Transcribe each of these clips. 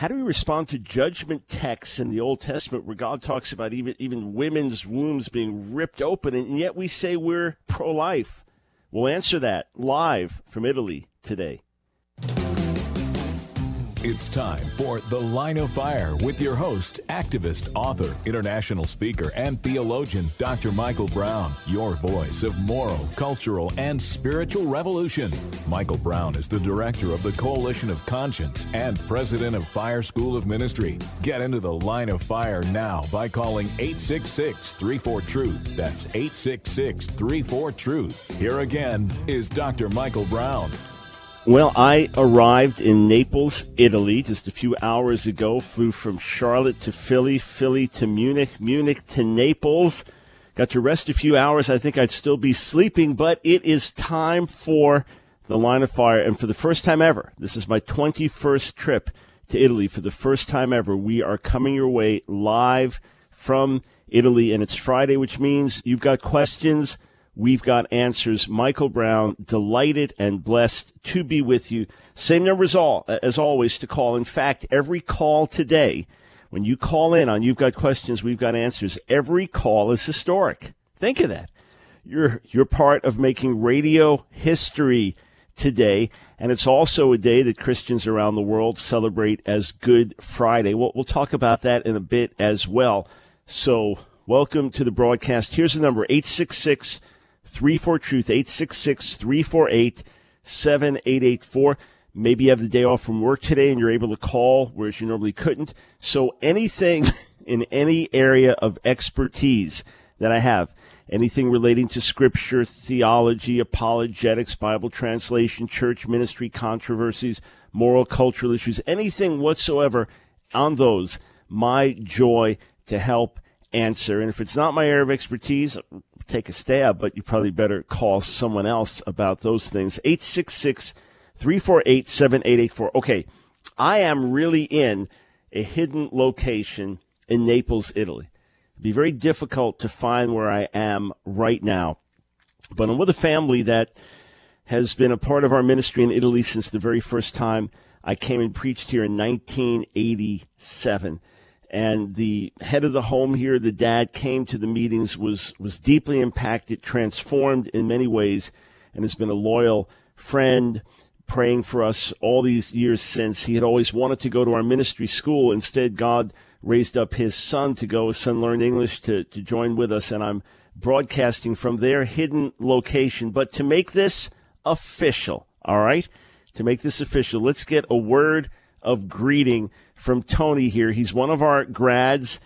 How do we respond to judgment texts in the Old Testament where God talks about even women's wombs being ripped open, and yet we say we're pro-life? We'll answer that live from Italy today. It's time for The Line of Fire with your host, activist, author, international speaker, and theologian, Dr. Michael Brown, your voice of moral, cultural, and spiritual revolution. Michael Brown is the director of the Coalition of Conscience and president of Fire School of Ministry. Get into The Line of Fire now by calling 866-34-TRUTH. That's 866-34-TRUTH. Here again is Dr. Michael Brown. Well, I arrived in Naples, Italy, just a few hours ago. Flew from Charlotte to Philly, Philly to Munich, Munich to Naples. Got to rest a few hours. I think I'd still be sleeping, but it is time for The Line of Fire. And for the first time ever, this is my 21st trip to Italy. For the first time ever, we are coming your way live from Italy. And it's Friday, which means you've got questions. We've got answers. Michael Brown, delighted and blessed to be with you. Same number as always to call. In fact, every call today, when you call in on You've Got Questions, We've Got Answers, every call is historic. Think of that. You're part of making radio history today, and it's also a day that Christians around the world celebrate as Good Friday. We'll talk about that in a bit as well. So welcome to the broadcast. Here's the number, 866-34-TRUTH, 866-348-7884. Maybe you have the day off from work today and you're able to call, whereas you normally couldn't. So anything in any area of expertise that I have, anything relating to Scripture, theology, apologetics, Bible translation, church ministry, controversies, moral, cultural issues, anything whatsoever on those, my joy to help answer. And if it's not my area of expertise, take a stab, but you probably better call someone else about those things. 866-348-7884. Okay, I am really in a hidden location in Naples, Italy. It'd be very difficult to find where I am right now, but I'm with a family that has been a part of our ministry in Italy since the very first time I came and preached here in 1987. And the head of the home here, the dad, came to the meetings, was deeply impacted, transformed in many ways, and has been a loyal friend, praying for us all these years since. He had always wanted to go to our ministry school. Instead, God raised up his son to go. His son learned English to join with us, and I'm broadcasting from their hidden location. But to make this official, all right, to make this official, let's get a word of greeting from Tony here. He's one of our grads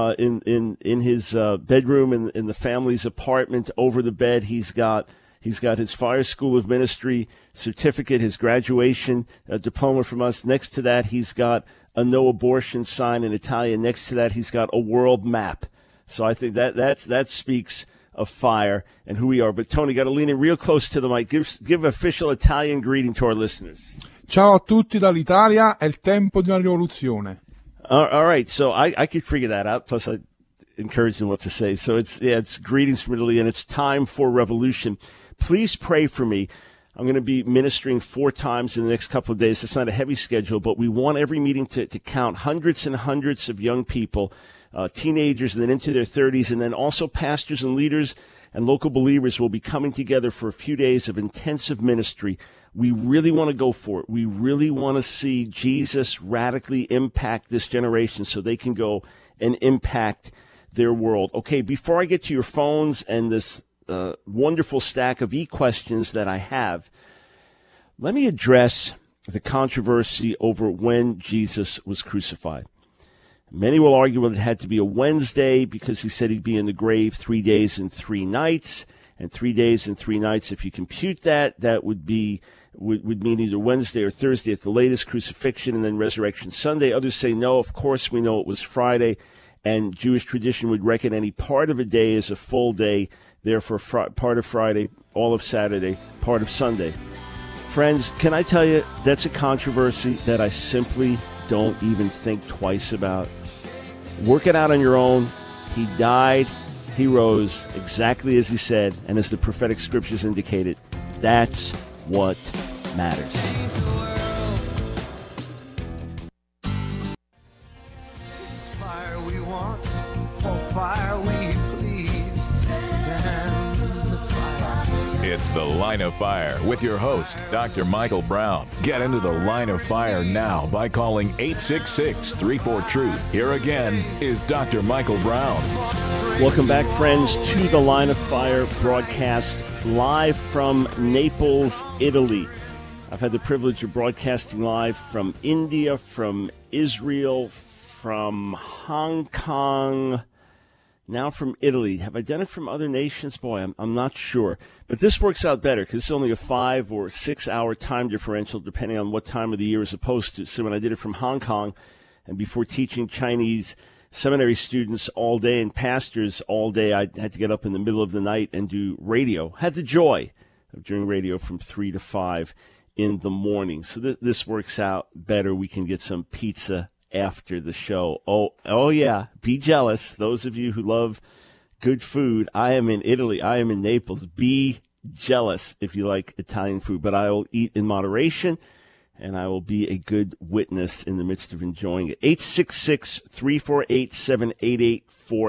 in his bedroom in the family's apartment. Over the bed, he's got his Fire School of Ministry certificate, his graduation diploma from us. Next to that, he's got a no abortion sign in Italian. Next to that, he's got a world map. So I think that speaks of fire and who we are. But Tony, got to lean in real close to the mic. Give official Italian greeting to our listeners. Ciao a tutti dall'Italia, è il tempo di una rivoluzione. All right, so I could figure that out, plus I encourage them what to say. So it's greetings from Italy, and it's time for revolution. Please pray for me. I'm going to be ministering 4 times in the next couple of days. It's not a heavy schedule, but we want every meeting to count. Hundreds and hundreds of young people, teenagers and then into their 30s, and then also pastors and leaders and local believers will be coming together for a few days of intensive ministry. We really want to go for it. We really want to see Jesus radically impact this generation so they can go and impact their world. Okay, before I get to your phones and this wonderful stack of e-questions that I have, let me address the controversy over when Jesus was crucified. Many will argue that it had to be a Wednesday because he said he'd be in the grave 3 days and 3 nights. And 3 days and 3 nights, if you compute that would mean either Wednesday or Thursday at the latest, crucifixion, and then Resurrection Sunday. Others say no, of course we know it was Friday, and Jewish tradition would reckon any part of a day as a full day, therefore part of Friday, all of Saturday, part of Sunday. Friends, can I tell you, that's a controversy that I simply don't even think twice about. Work it out on your own. He died, he rose, exactly as he said, and as the prophetic scriptures indicated. That's what matters. It's The Line of Fire with your host, Dr. Michael Brown. Get into the Line of Fire now by calling 866-34-TRUTH. Here again is Dr. Michael Brown. Welcome back, friends, to the Line of Fire broadcast live from Naples, Italy. I've had the privilege of broadcasting live from India, from Israel, from Hong Kong, now from Italy. Have I done it from other nations? Boy, I'm not sure. But this works out better because it's only a 5 or 6 hour time differential depending on what time of the year as opposed to. So when I did it from Hong Kong and before teaching Chinese seminary students all day and pastors all day, I had to get up in the middle of the night and do radio. Had the joy of doing radio from 3 to 5 in the morning. So this works out better. We can get some pizza after the show. Oh yeah, be jealous. Those of you who love good food, I am in Italy. I am in Naples. Be jealous if you like Italian food, but I will eat in moderation, and I will be a good witness in the midst of enjoying it. 866-348-7884,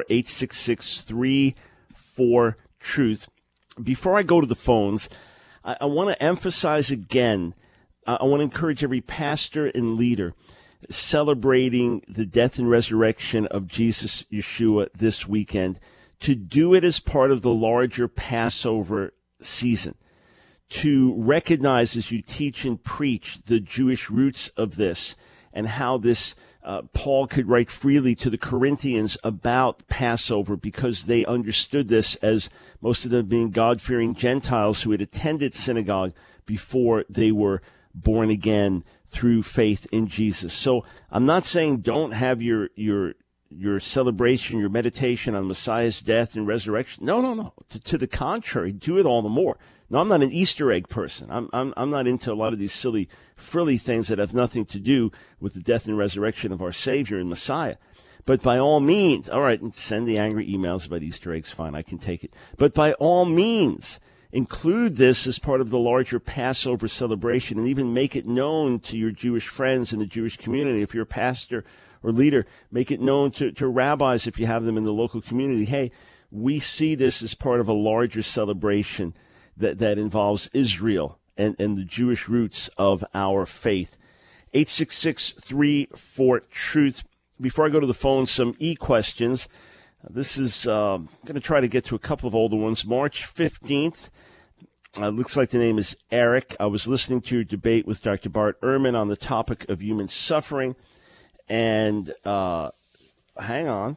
866-34-TRUTH. Before I go to the phones, I want to emphasize again, I want to encourage every pastor and leader celebrating the death and resurrection of Jesus Yeshua this weekend to do it as part of the larger Passover season, to recognize as you teach and preach the Jewish roots of this and how this Paul could write freely to the Corinthians about Passover because they understood this as most of them being God-fearing Gentiles who had attended synagogue before they were born again through faith in Jesus. So I'm not saying don't have your celebration, your meditation on Messiah's death and resurrection. No. To the contrary, do it all the more. No, I'm not an Easter egg person. I'm not into a lot of these silly, frilly things that have nothing to do with the death and resurrection of our Savior and Messiah. But by all means, all right, send the angry emails about Easter eggs, fine, I can take it. But by all means, include this as part of the larger Passover celebration and even make it known to your Jewish friends in the Jewish community. If you're a pastor or leader, make it known to rabbis if you have them in the local community. Hey, we see this as part of a larger celebration that involves Israel and the Jewish roots of our faith. 866-34-TRUTH. Before I go to the phone, some e-questions. This is I'm going to try to get to a couple of older ones. March 15th. Looks like the name is Eric. I was listening to your debate with Dr. Bart Ehrman on the topic of human suffering. And hang on.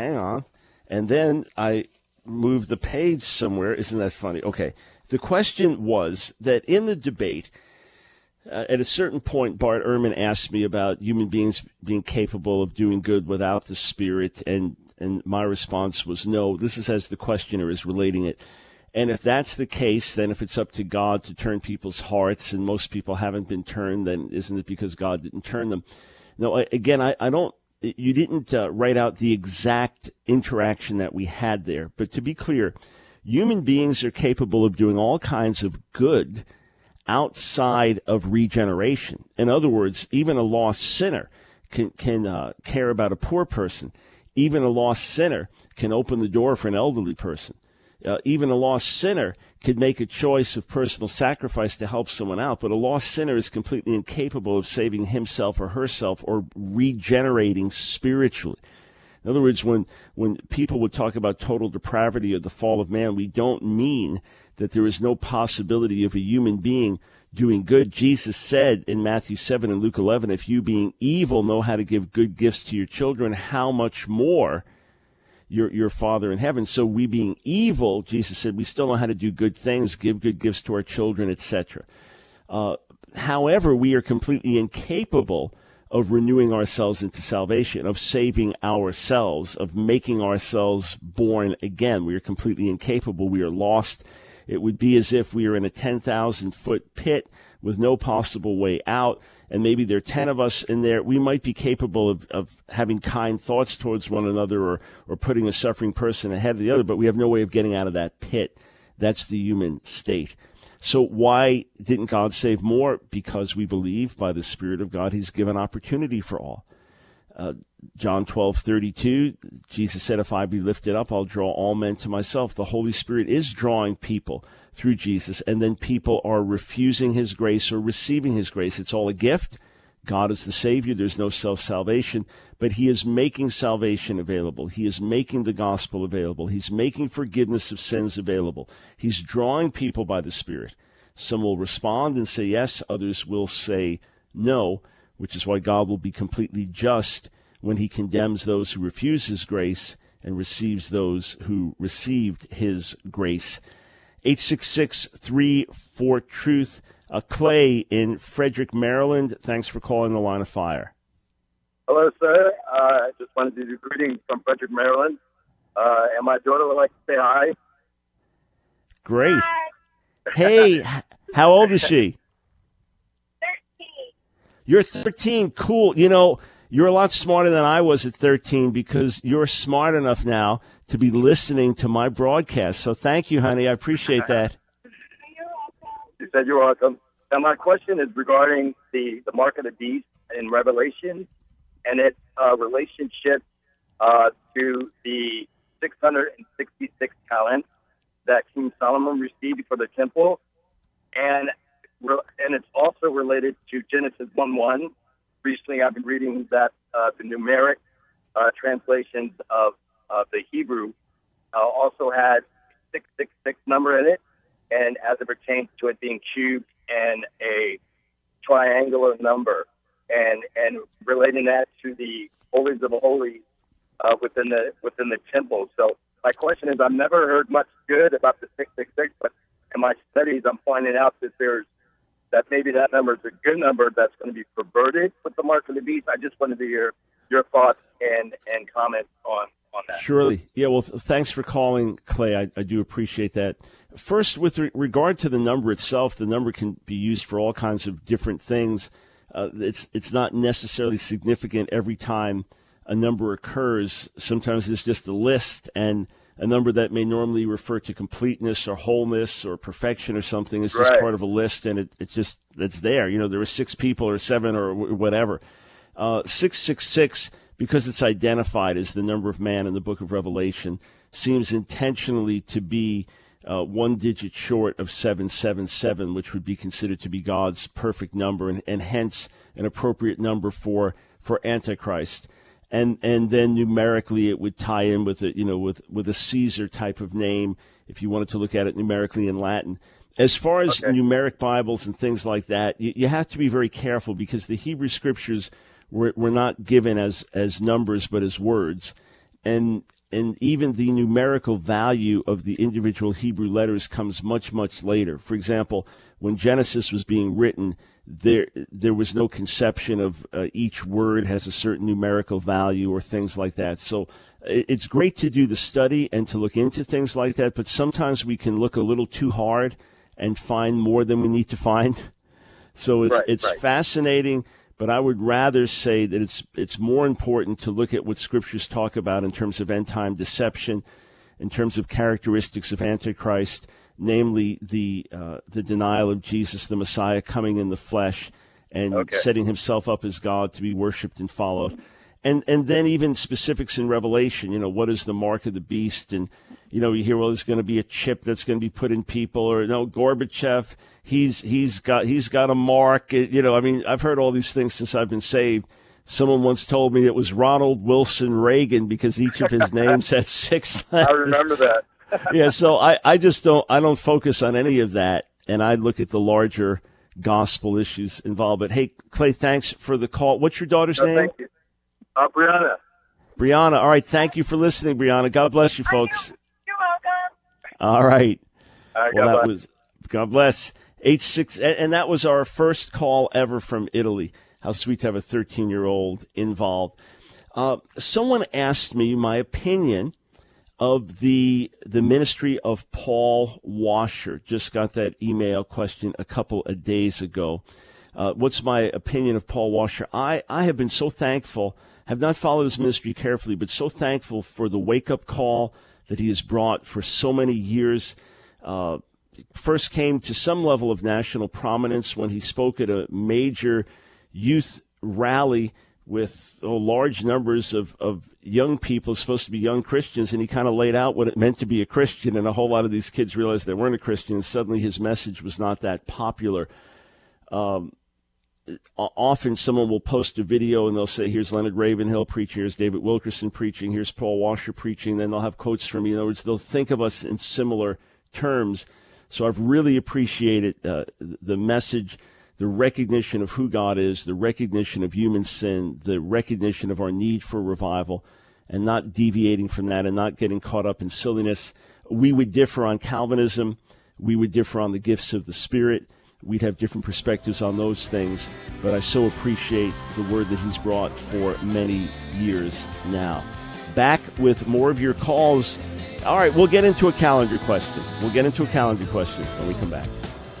And then I moved the page somewhere. Isn't that funny? Okay. The question was that in the debate, at a certain point, Bart Ehrman asked me about human beings being capable of doing good without the Spirit, and my response was no. This is as the questioner is relating it. And if that's the case, then if it's up to God to turn people's hearts, and most people haven't been turned, then isn't it because God didn't turn them? No, again, I don't. You didn't write out the exact interaction that we had there. But to be clear, human beings are capable of doing all kinds of good outside of regeneration. In other words, even a lost sinner can care about a poor person. Even a lost sinner can open the door for an elderly person. Even a lost sinner could make a choice of personal sacrifice to help someone out, but a lost sinner is completely incapable of saving himself or herself or regenerating spiritually. In other words, when people would talk about total depravity or the fall of man, we don't mean that there is no possibility of a human being doing good. Jesus said in Matthew 7 and Luke 11, if you being evil know how to give good gifts to your children, how much more your Father in heaven. So we being evil, Jesus said, we still know how to do good things, give good gifts to our children, etc. However, we are completely incapable of renewing ourselves into salvation, of saving ourselves, of making ourselves born again. We are completely incapable. We are lost. It would be as if we are in a 10,000-foot pit with no possible way out, and maybe there are 10 of us in there. We might be capable of having kind thoughts towards one another or putting a suffering person ahead of the other, but we have no way of getting out of that pit. That's the human state. So why didn't God save more? Because we believe by the Spirit of God He's given opportunity for all. John 12:32, Jesus said, if I be lifted up, I'll draw all men to myself. The Holy Spirit is drawing people through Jesus, and then people are refusing his grace or receiving his grace. It's all a gift. God is the Savior. There's no self-salvation, but he is making salvation available. He is making the gospel available. He's making forgiveness of sins available. He's drawing people by the Spirit. Some will respond and say yes. Others will say no, which is why God will be completely just when he condemns those who refuse his grace and receives those who received his grace. 866-34-TRUTH. Clay in Frederick, Maryland. Thanks for calling the Line of Fire. Hello, sir. I just wanted to do greetings from Frederick, Maryland. And my daughter would like to say hi. Great. Hi. Hey, how old is she? 13. You're 13. Cool. You know, you're a lot smarter than I was at 13 because you're smart enough now to be listening to my broadcast. So thank you, honey. I appreciate that. You're welcome. She said you're welcome. Now, my question is regarding the mark of the beast in Revelation and its relationship to the 666 talents that King Solomon received for the temple. And it's also related to Genesis 1:1. Recently, I've been reading that the numeric translations of the Hebrew also had 666 number in it, and as it pertains to it being cubed and a triangular number, and relating that to the holies of holies within the temple. So my question is, I've never heard much good about the 666, but in my studies, I'm finding out that maybe that number is a good number that's going to be perverted with the mark of the beast. I just wanted to hear your thoughts and comments on that. Surely. Yeah, well, thanks for calling, Clay. I do appreciate that. First, with regard to the number itself, the number can be used for all kinds of different things. It's not necessarily significant every time a number occurs. Sometimes it's just a list, and a number that may normally refer to completeness or wholeness or perfection or something is just part of a list, and it's there. You know, there were 6 people or 7 or whatever. 666, because it's identified as the number of man in the book of Revelation, seems intentionally to be 1 digit short of 777, which would be considered to be God's perfect number, and hence an appropriate number for Antichrist. And then numerically it would tie in with with a Caesar type of name if you wanted to look at it numerically in Latin. As far as numeric Bibles and things like that, you have to be very careful because the Hebrew Scriptures were not given as numbers but as words, and even the numerical value of the individual Hebrew letters comes much, much later. For example, when Genesis was being written, there was no conception of each word has a certain numerical value or things like that. So it's great to do the study and to look into things like that, but sometimes we can look a little too hard and find more than we need to find. So it's fascinating, but I would rather say that it's more important to look at what Scriptures talk about in terms of end-time deception, in terms of characteristics of Antichrist, namely the denial of Jesus, the Messiah, coming in the flesh and setting himself up as God to be worshipped and followed. And then even specifics in Revelation, what is the mark of the beast? And, you hear, well, there's going to be a chip that's going to be put in people, or no, Gorbachev, he's got a mark. I've heard all these things since I've been saved. Someone once told me it was Ronald Wilson Reagan because each of his names had 6 letters. I remember that. Yeah, so I don't focus on any of that, and I look at the larger gospel issues involved. But hey, Clay, thanks for the call. What's your daughter's name? Thank you. Brianna. Brianna. All right, thank you for listening, Brianna. God bless you, folks. You're welcome. All right. God bless. 86, and that was our first call ever from Italy. How sweet to have a 13-year-old involved. Someone asked me my opinion of the ministry of Paul Washer. Just got that email question a couple of days ago. What's my opinion of Paul Washer? I have been so thankful, have not followed his ministry carefully, but so thankful for the wake-up call that he has brought for so many years. First came to some level of national prominence when he spoke at a major youth rally with large numbers of young people, supposed to be young Christians, and he kind of laid out what it meant to be a Christian, and a whole lot of these kids realized they weren't a Christian, and suddenly his message was not that popular. Often someone will post a video and they'll say, here's Leonard Ravenhill preaching, here's David Wilkerson preaching, here's Paul Washer preaching, then they'll have quotes from me. In other words, they'll think of us in similar terms. So I've really appreciated the message, the recognition of who God is, the recognition of human sin, the recognition of our need for revival, and not deviating from that and not getting caught up in silliness. We would differ on Calvinism. We would differ on the gifts of the Spirit. We'd have different perspectives on those things, but I so appreciate the word that he's brought for many years now. Back with more of your calls. All right, we'll get into a calendar question. When we come back.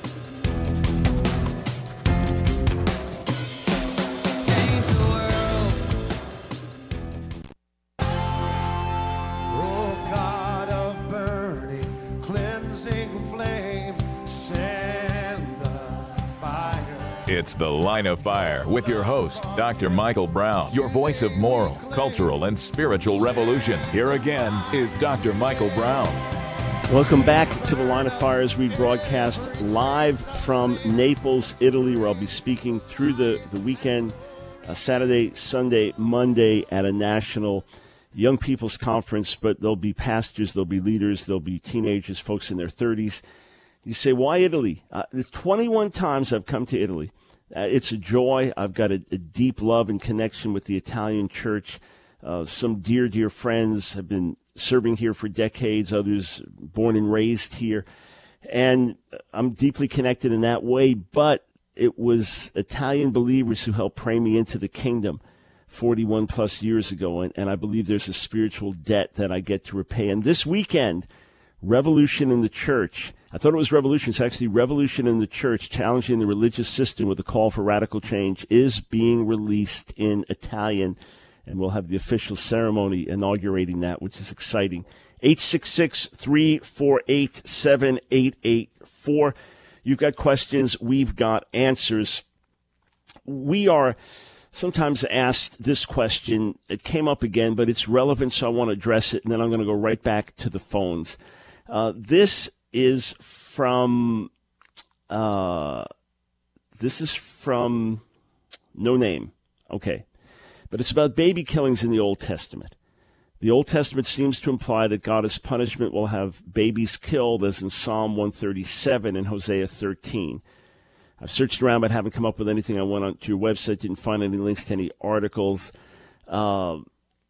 It's The Line of Fire with your host, Dr. Michael Brown, your voice of moral, cultural, and spiritual revolution. Here again is Dr. Michael Brown. Welcome back to The Line of Fire as we broadcast live from Naples, Italy, where I'll be speaking through the weekend, Saturday, Sunday, Monday at a national young people's conference, but there'll be pastors, there'll be leaders, there'll be teenagers, folks in their 30s. You say, why Italy? 21 times I've come to Italy. It's a joy. I've got a deep love and connection with the Italian church. Some dear friends have been serving here for decades, others born and raised here. And I'm deeply connected in that way, but it was Italian believers who helped pray me into the kingdom 41 plus years ago. And I believe there's a spiritual debt that I get to repay. And this weekend, Revolution in the Church. I thought it was revolution. It's actually Revolution in the Church, challenging the religious system with a call for radical change, is being released in Italian. And we'll have the official ceremony inaugurating that, which is exciting. 866-348-7884. You've got questions. We've got answers. We are sometimes asked this question. It came up again, but it's relevant, so I want to address it, and then I'm going to go right back to the phones. This is from No Name. Okay. But it's about baby killings in the Old Testament. The Old Testament seems to imply that God's punishment will have babies killed, as in Psalm 137 and Hosea 13. I've searched around but haven't come up with anything. I went onto your website, didn't find any links to any articles. The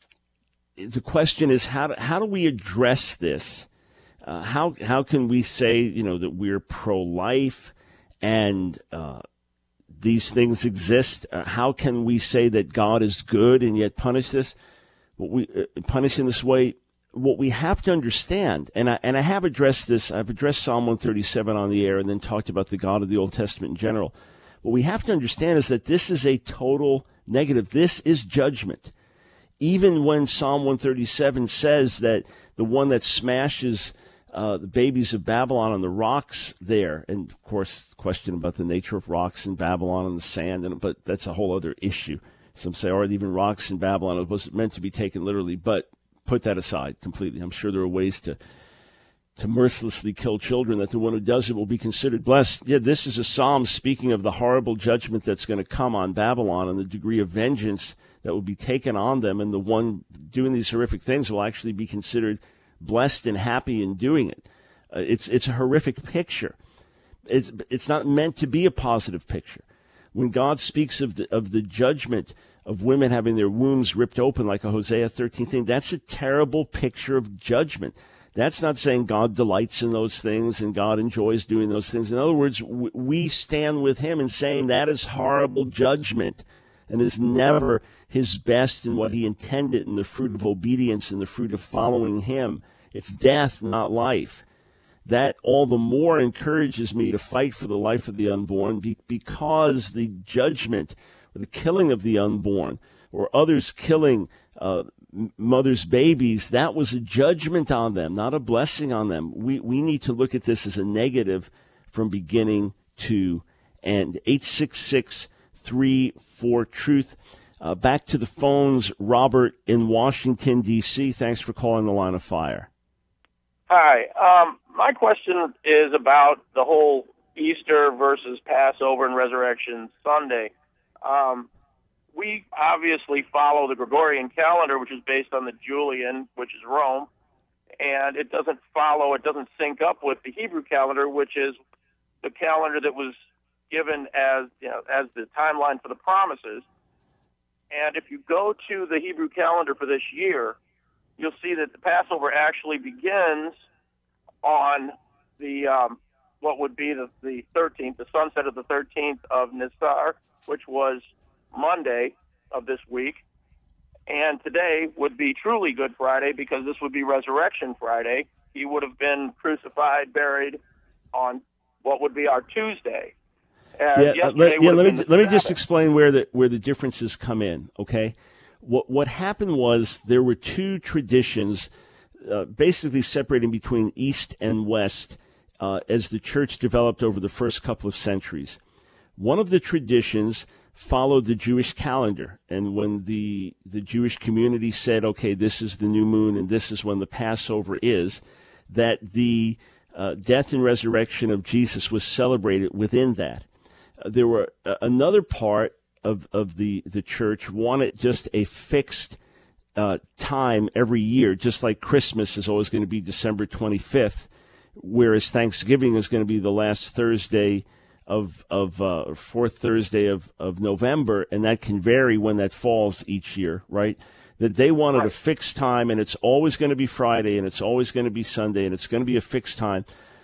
question is, how do we address this? How can we say, that we're pro-life and these things exist? How can we say that God is good and yet punish this? Punish in this way? What we have to understand, and I have addressed this. I've addressed Psalm 137 on the air and then talked about the God of the Old Testament in general. What we have to understand is that this is a total negative. This is judgment. Even when Psalm 137 says that the one that smashes the babies of Babylon on the rocks there, and of course, question about the nature of rocks in Babylon and the sand, but that's a whole other issue. Some say, are even rocks in Babylon? It wasn't meant to be taken literally, but put that aside completely. I'm sure there are ways to mercilessly kill children that the one who does it will be considered blessed. Yeah, this is a psalm speaking of the horrible judgment that's going to come on Babylon and the degree of vengeance that will be taken on them, and the one doing these horrific things will actually be considered blessed and happy in doing it. It's a horrific picture. It's not meant to be a positive picture. When God speaks of the judgment of women having their wombs ripped open like a Hosea 13 thing, that's a terrible picture of judgment. That's not saying God delights in those things and God enjoys doing those things. In other words, we stand with him in saying that is horrible judgment and is never his best in what he intended in the fruit of obedience and the fruit of following him. It's death, not life. That all the more encourages me to fight for the life of the unborn, because the judgment or the killing of the unborn or others killing mothers' babies, that was a judgment on them, not a blessing on them. We need to look at this as a negative from beginning to end. 866-34-TRUTH. Back to the phones, Robert in Washington, D.C. Thanks for calling the Line of Fire. Hi. My question is about the whole Easter versus Passover and Resurrection Sunday. We obviously follow the Gregorian calendar, which is based on the Julian, which is Rome, and it doesn't sync up with the Hebrew calendar, which is the calendar that was given as the timeline for the promises. And if you go to the Hebrew calendar for this year, you'll see that the Passover actually begins on the what would be the 13th, the sunset of the 13th of Nisar, which was Monday of this week. And today would be truly Good Friday because this would be Resurrection Friday. He would have been crucified, buried on what would be our Tuesday. Let me just explain where the differences come in. Okay, what happened was there were two traditions, basically separating between East and West, as the church developed over the first couple of centuries. One of the traditions followed the Jewish calendar, and when the Jewish community said, "Okay, this is the new moon, and this is when the Passover is," that the death and resurrection of Jesus was celebrated within that. There were another part of the church wanted just a fixed time every year, just like Christmas is always going to be December 25th, whereas Thanksgiving is going to be the last Thursday of fourth Thursday of November, and that can vary when that falls each year, right? That they wanted a fixed time, and it's always going to be Friday, and it's always going to be Sunday, and it's going to be a fixed time.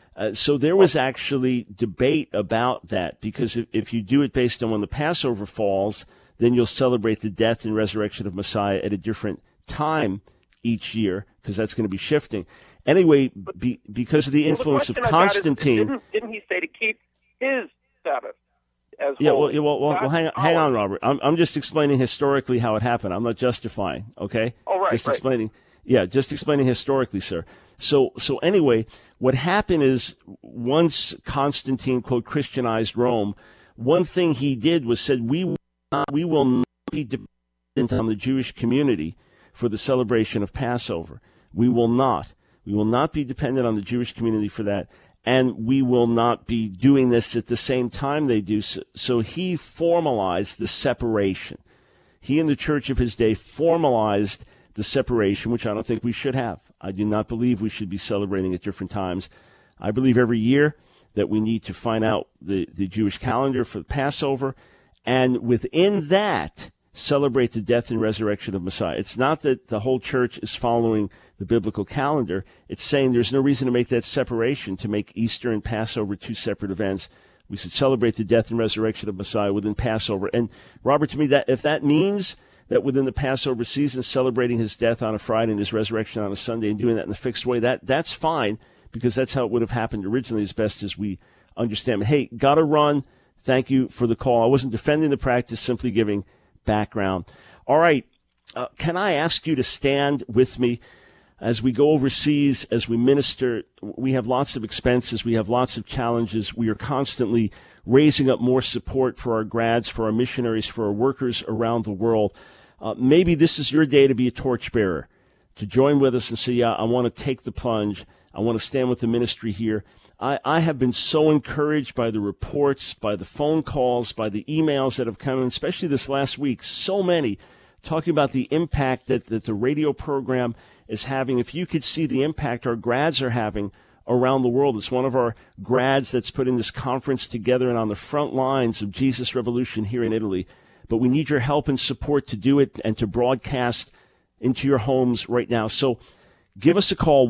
So there was actually debate about that, because if you do it based on when the Passover falls, then you'll celebrate the death and resurrection of Messiah at a different time each year, because that's going to be shifting. Anyway, because of the influence of Constantine... Didn't he say to keep his Sabbath as holy? Well, hang on, Robert. I'm just explaining historically how it happened. I'm not justifying, okay? Oh, right, just explaining. Yeah, just explaining historically, sir. So anyway, what happened is once Constantine, quote, Christianized Rome, one thing he did was said, we will not be dependent on the Jewish community for the celebration of Passover. We will not. We will not be dependent on the Jewish community for that, and we will not be doing this at the same time they do. So he formalized the separation. He and the church of his day formalized the separation, which I don't think we should have. I do not believe we should be celebrating at different times. I believe every year that we need to find out the Jewish calendar for the Passover, and within that, celebrate the death and resurrection of Messiah. It's not that the whole church is following the biblical calendar. It's saying there's no reason to make that separation, to make Easter and Passover two separate events. We should celebrate the death and resurrection of Messiah within Passover. And Robert, to me, that if that means that within the Passover season, celebrating his death on a Friday and his resurrection on a Sunday and doing that in a fixed way, that's fine, because that's how it would have happened originally, as best as we understand. But hey, got to run. Thank you for the call. I wasn't defending the practice, simply giving background. All right. Can I ask you to stand with me as we go overseas, as we minister? We have lots of expenses. We have lots of challenges. We are constantly raising up more support for our grads, for our missionaries, for our workers around the world. Maybe this is your day to be a torchbearer, to join with us and say, yeah, I want to take the plunge. I want to stand with the ministry here. I have been so encouraged by the reports, by the phone calls, by the emails that have come in, especially this last week, so many, talking about the impact that the radio program is having. If you could see the impact our grads are having around the world. It's one of our grads that's putting this conference together and on the front lines of Jesus Revolution here in Italy. But we need your help and support to do it and to broadcast into your homes right now. So give us a call,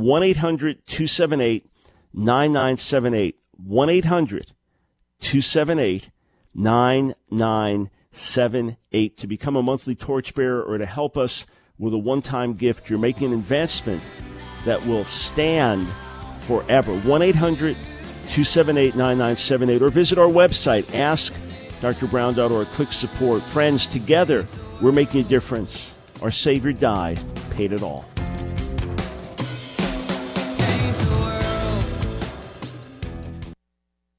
1-800-278-9978, 1-800-278-9978 to become a monthly torchbearer or to help us with a one-time gift. You're making an investment that will stand forever. 1-800-278-9978 or visit our website, askdrbrown.org. Click support. Friends, together we're making a difference. Our Savior died, paid it all.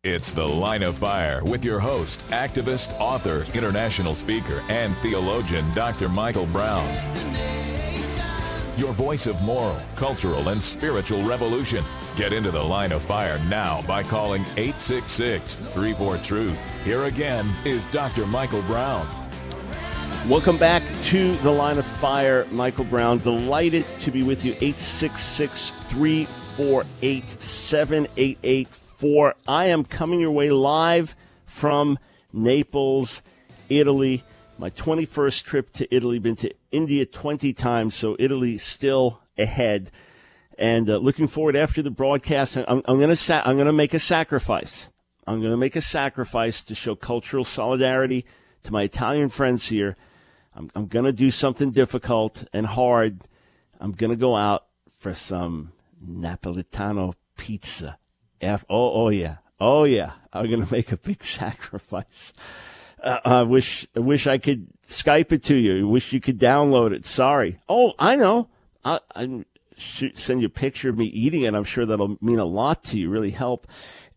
It's The Line of Fire with your host, activist, author, international speaker, and theologian, Dr. Michael Brown. Your voice of moral, cultural, and spiritual revolution. Get into The Line of Fire now by calling 866-34-TRUTH. Here again is Dr. Michael Brown. Welcome back to The Line of Fire. Michael Brown, delighted to be with you. 866-348-7884. I am coming your way live from Naples, Italy. My 21st trip to Italy. Been to India 20 times, so Italy still ahead. And looking forward after the broadcast. I'm going to make a sacrifice. I'm going to make a sacrifice to show cultural solidarity to my Italian friends here. I'm going to do something difficult and hard. I'm going to go out for some Napolitano pizza. Oh yeah. I'm going to make a big sacrifice. I wish I could Skype it to you. I wish you could download it. Sorry. Oh, I know. I should send you a picture of me eating it. I'm sure that'll mean a lot to you, really help.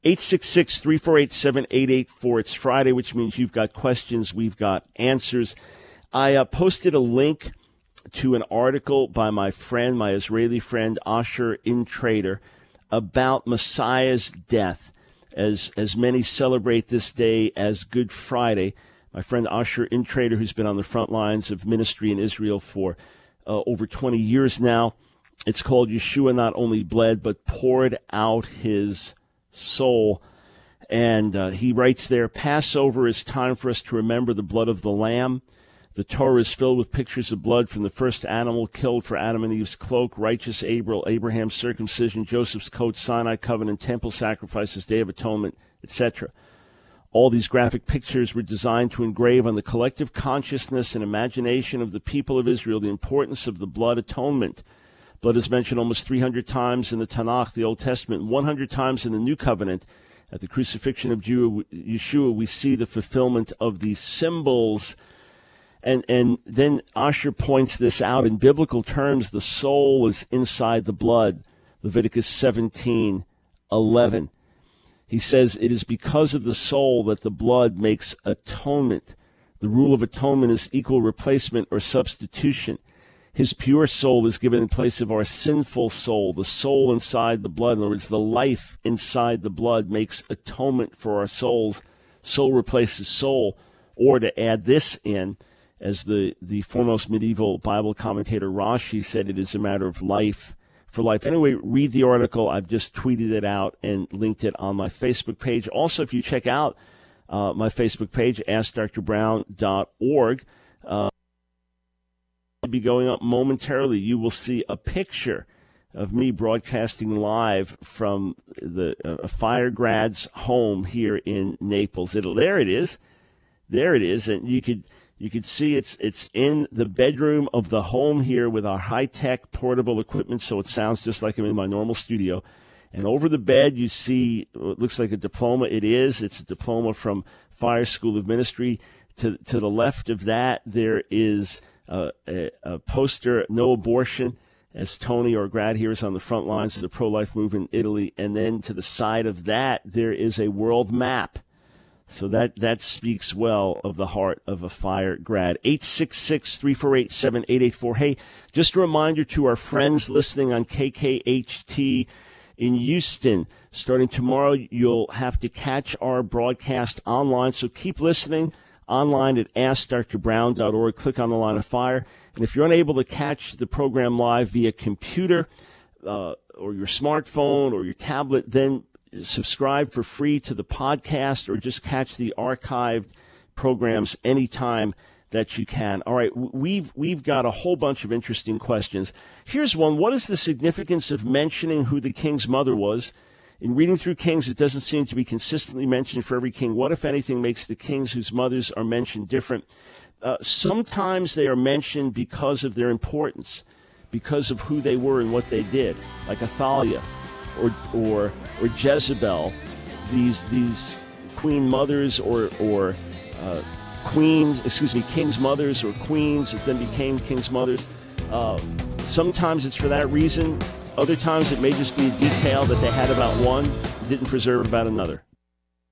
866-348-7884. It's Friday, which means you've got questions, we've got answers. I posted a link to an article by my Israeli friend, Asher Intrater, about Messiah's death, as many celebrate this day as Good Friday. My friend Asher Intrater, who's been on the front lines of ministry in Israel for over 20 years now. It's called Yeshua Not Only Bled, but Poured Out His Soul. And he writes there, Passover is time for us to remember the blood of the Lamb. The Torah is filled with pictures of blood from the first animal killed for Adam and Eve's cloak, righteous Abel, Abraham's circumcision, Joseph's coat, Sinai covenant, temple sacrifices, Day of Atonement, etc. All these graphic pictures were designed to engrave on the collective consciousness and imagination of the people of Israel the importance of the blood atonement. Blood is mentioned almost 300 times in the Tanakh, the Old Testament, 100 times in the New Covenant. At the crucifixion of Yeshua, we see the fulfillment of these symbols. And then Asher points this out in biblical terms. The soul is inside the blood. Leviticus 17:11. He says it is because of the soul that the blood makes atonement. The rule of atonement is equal replacement or substitution. His pure soul is given in place of our sinful soul. The soul inside the blood, in other words, the life inside the blood makes atonement for our souls. Soul replaces soul. Or to add this in, as the foremost medieval Bible commentator Rashi said, it is a matter of life for life. Anyway, read the article. I've just tweeted it out and linked it on my Facebook page. Also, if you check out my Facebook page, AskDrBrown.org, will be going up momentarily. You will see a picture of me broadcasting live from the Firegrad's home here in Naples, Italy. There it is. And you could see it's in the bedroom of the home here with our high-tech portable equipment, so it sounds just like I'm in my normal studio. And over the bed, you see what looks like a diploma. It's a diploma from Fire School of Ministry. To the left of that, there is a poster, No Abortion, as Tony Orgrad here is on the front lines of the pro-life movement in Italy. And then to the side of that, there is a world map. So that speaks well of the heart of a fire grad. 866-348-7884. Hey, just a reminder to our friends listening on KKHT in Houston. Starting tomorrow, you'll have to catch our broadcast online. So keep listening online at AskDrBrown.org. Click on the Line of Fire. And if you're unable to catch the program live via computer or your smartphone or your tablet, then subscribe for free to the podcast or just catch the archived programs anytime that you can. All right, we've got a whole bunch of interesting questions. Here's one. What is the significance of mentioning who the king's mother was? In reading through Kings, it doesn't seem to be consistently mentioned for every king. What, if anything, makes the kings whose mothers are mentioned different? Sometimes they are mentioned because of their importance, because of who they were and what they did, like Athaliah or Jezebel, these queen mothers or king's mothers or queens that then became king's mothers. Sometimes it's for that reason. Other times it may just be a detail that they had about one, didn't preserve about another.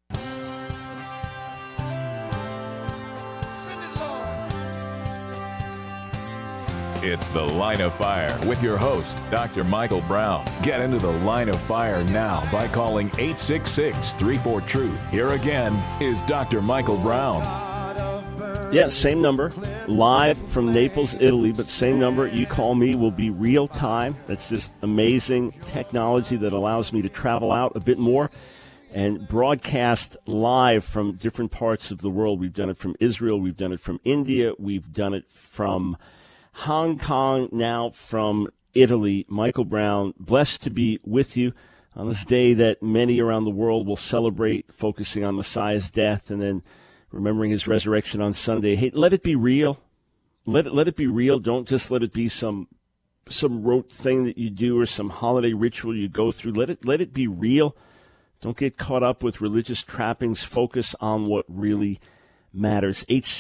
It's The Line of Fire with your host, Dr. Michael Brown. Get into The Line of Fire now by calling 866-34-TRUTH. Here again is Dr. Michael Brown. Yeah, same number, live from Naples, Italy, but same number. You call me, will be real time. That's just amazing technology that allows me to travel out a bit more and broadcast live from different parts of the world. We've done it from Israel. We've done it from India. We've done it from Hong Kong, now from Italy. Michael Brown, blessed to be with you on this day that many around the world will celebrate, focusing on Messiah's death and then remembering his resurrection on Sunday. Hey, let it be real. Let it be real. Don't just let it be some rote thing that you do or some holiday ritual you go through. Let it be real. Don't get caught up with religious trappings. Focus on what really matters.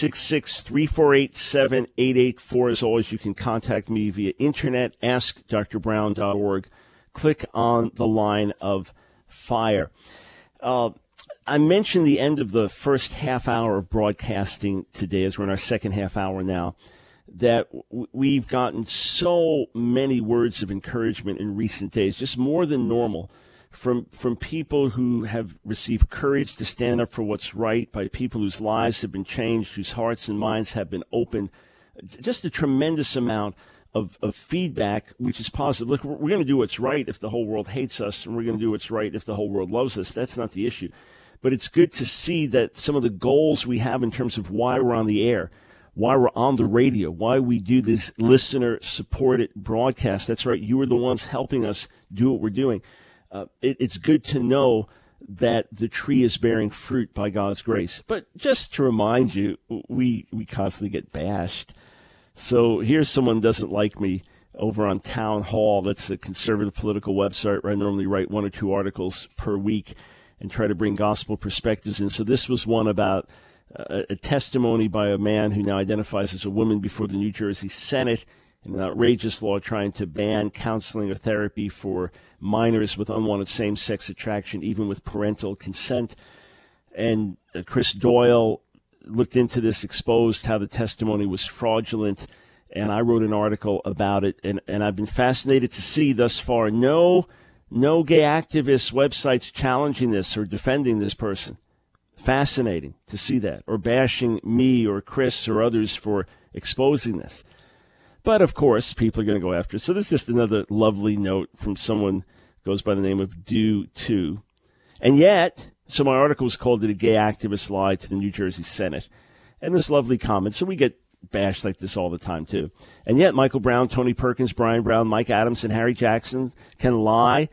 866-348-7884. As always, you can contact me via internet, askdrbrown.org. Click on the Line of Fire. I mentioned the end of the first half hour of broadcasting today, as we're in our second half hour now, that we've gotten so many words of encouragement in recent days, just more than normal, from people who have received courage to stand up for what's right, by people whose lives have been changed, whose hearts and minds have been opened. Just a tremendous amount of feedback, which is positive. Look, we're going to do what's right if the whole world hates us, and we're going to do what's right if the whole world loves us. That's not the issue. But it's good to see that some of the goals we have in terms of why we're on the air, why we're on the radio, why we do this listener-supported broadcast. That's right. You are the ones helping us do what we're doing. It's good to know that the tree is bearing fruit by God's grace. But just to remind you, we constantly get bashed. So here's someone who doesn't like me over on Town Hall. That's a conservative political website where I normally write 1 or 2 articles per week and try to bring gospel perspectives in. So this was one about a testimony by a man who now identifies as a woman before the New Jersey Senate, in an outrageous law trying to ban counseling or therapy for minors with unwanted same-sex attraction, even with parental consent. And Chris Doyle looked into this, exposed how the testimony was fraudulent, and I wrote an article about it. And I've been fascinated to see thus far no gay activist websites challenging this or defending this person. Fascinating to see that, or bashing me or Chris or others for exposing this. But, of course, people are going to go after it. So this is just another lovely note from someone who goes by the name of Do2. And yet, so my article was called "Did a Gay Activist Lie to the New Jersey Senate?" And this lovely comment. So we get bashed like this all the time, too. And yet, Michael Brown, Tony Perkins, Brian Brown, Mike Adams, and Harry Jackson can lie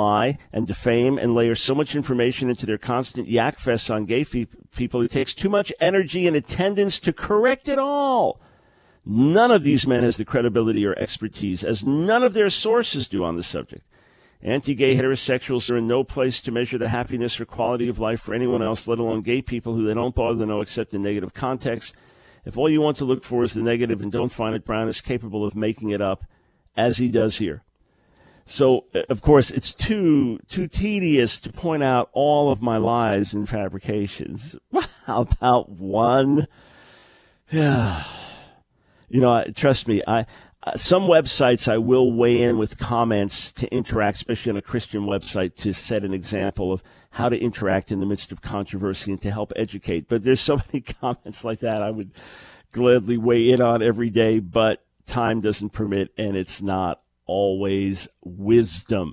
and defame and layer so much information into their constant yak fests on gay people. It takes too much energy and attendance to correct it all. None of these men has the credibility or expertise, as none of their sources do on the subject. Anti-gay heterosexuals are in no place to measure the happiness or quality of life for anyone else, let alone gay people who they don't bother to know except in negative context. If all you want to look for is the negative and don't find it, Brown is capable of making it up, as he does here. So, of course, it's too tedious to point out all of my lies and fabrications. How about one? Yeah. You know, trust me, some websites I will weigh in with comments to interact, especially on a Christian website, to set an example of how to interact in the midst of controversy and to help educate. But there's so many comments like that I would gladly weigh in on every day, but time doesn't permit, and it's not always wisdom.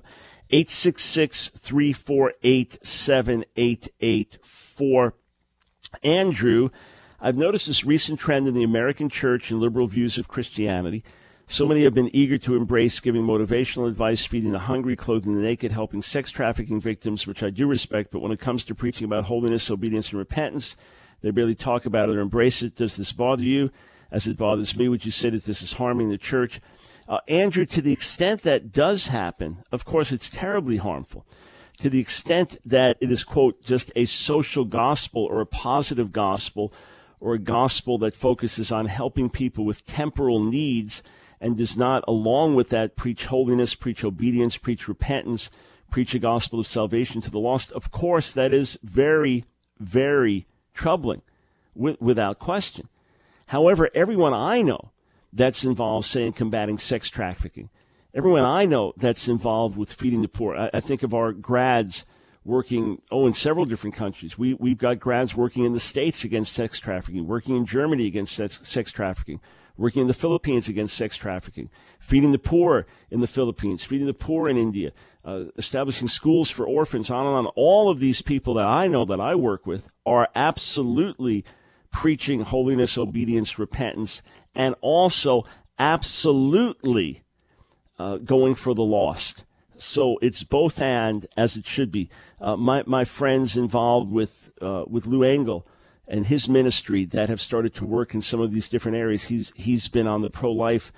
866-348-7884. Andrew, I've noticed this recent trend in the American church and liberal views of Christianity. So many have been eager to embrace giving motivational advice, feeding the hungry, clothing the naked, helping sex trafficking victims, which I do respect. But when it comes to preaching about holiness, obedience, and repentance, they barely talk about it or embrace it. Does this bother you? As it bothers me, would you say that this is harming the church? Andrew, to the extent that does happen, of course, it's terribly harmful. To the extent that it is, quote, just a social gospel or a positive gospel, or a gospel that focuses on helping people with temporal needs and does not, along with that, preach holiness, preach obedience, preach repentance, preach a gospel of salvation to the lost. Of course, that is very, very troubling, without question. However, everyone I know that's involved, say, in combating sex trafficking. Everyone I know that's involved with feeding the poor. I think of our grads working, in several different countries. We've got grads working in the States against sex trafficking, working in Germany against sex trafficking, working in the Philippines against sex trafficking, feeding the poor in the Philippines, feeding the poor in India, establishing schools for orphans, on and on. All of these people that I know that I work with are absolutely preaching holiness, obedience, repentance, and also absolutely going for the lost. So it's both and, as it should be. My friends involved with Lou Engle and his ministry that have started to work in some of these different areas. He's been on the pro-life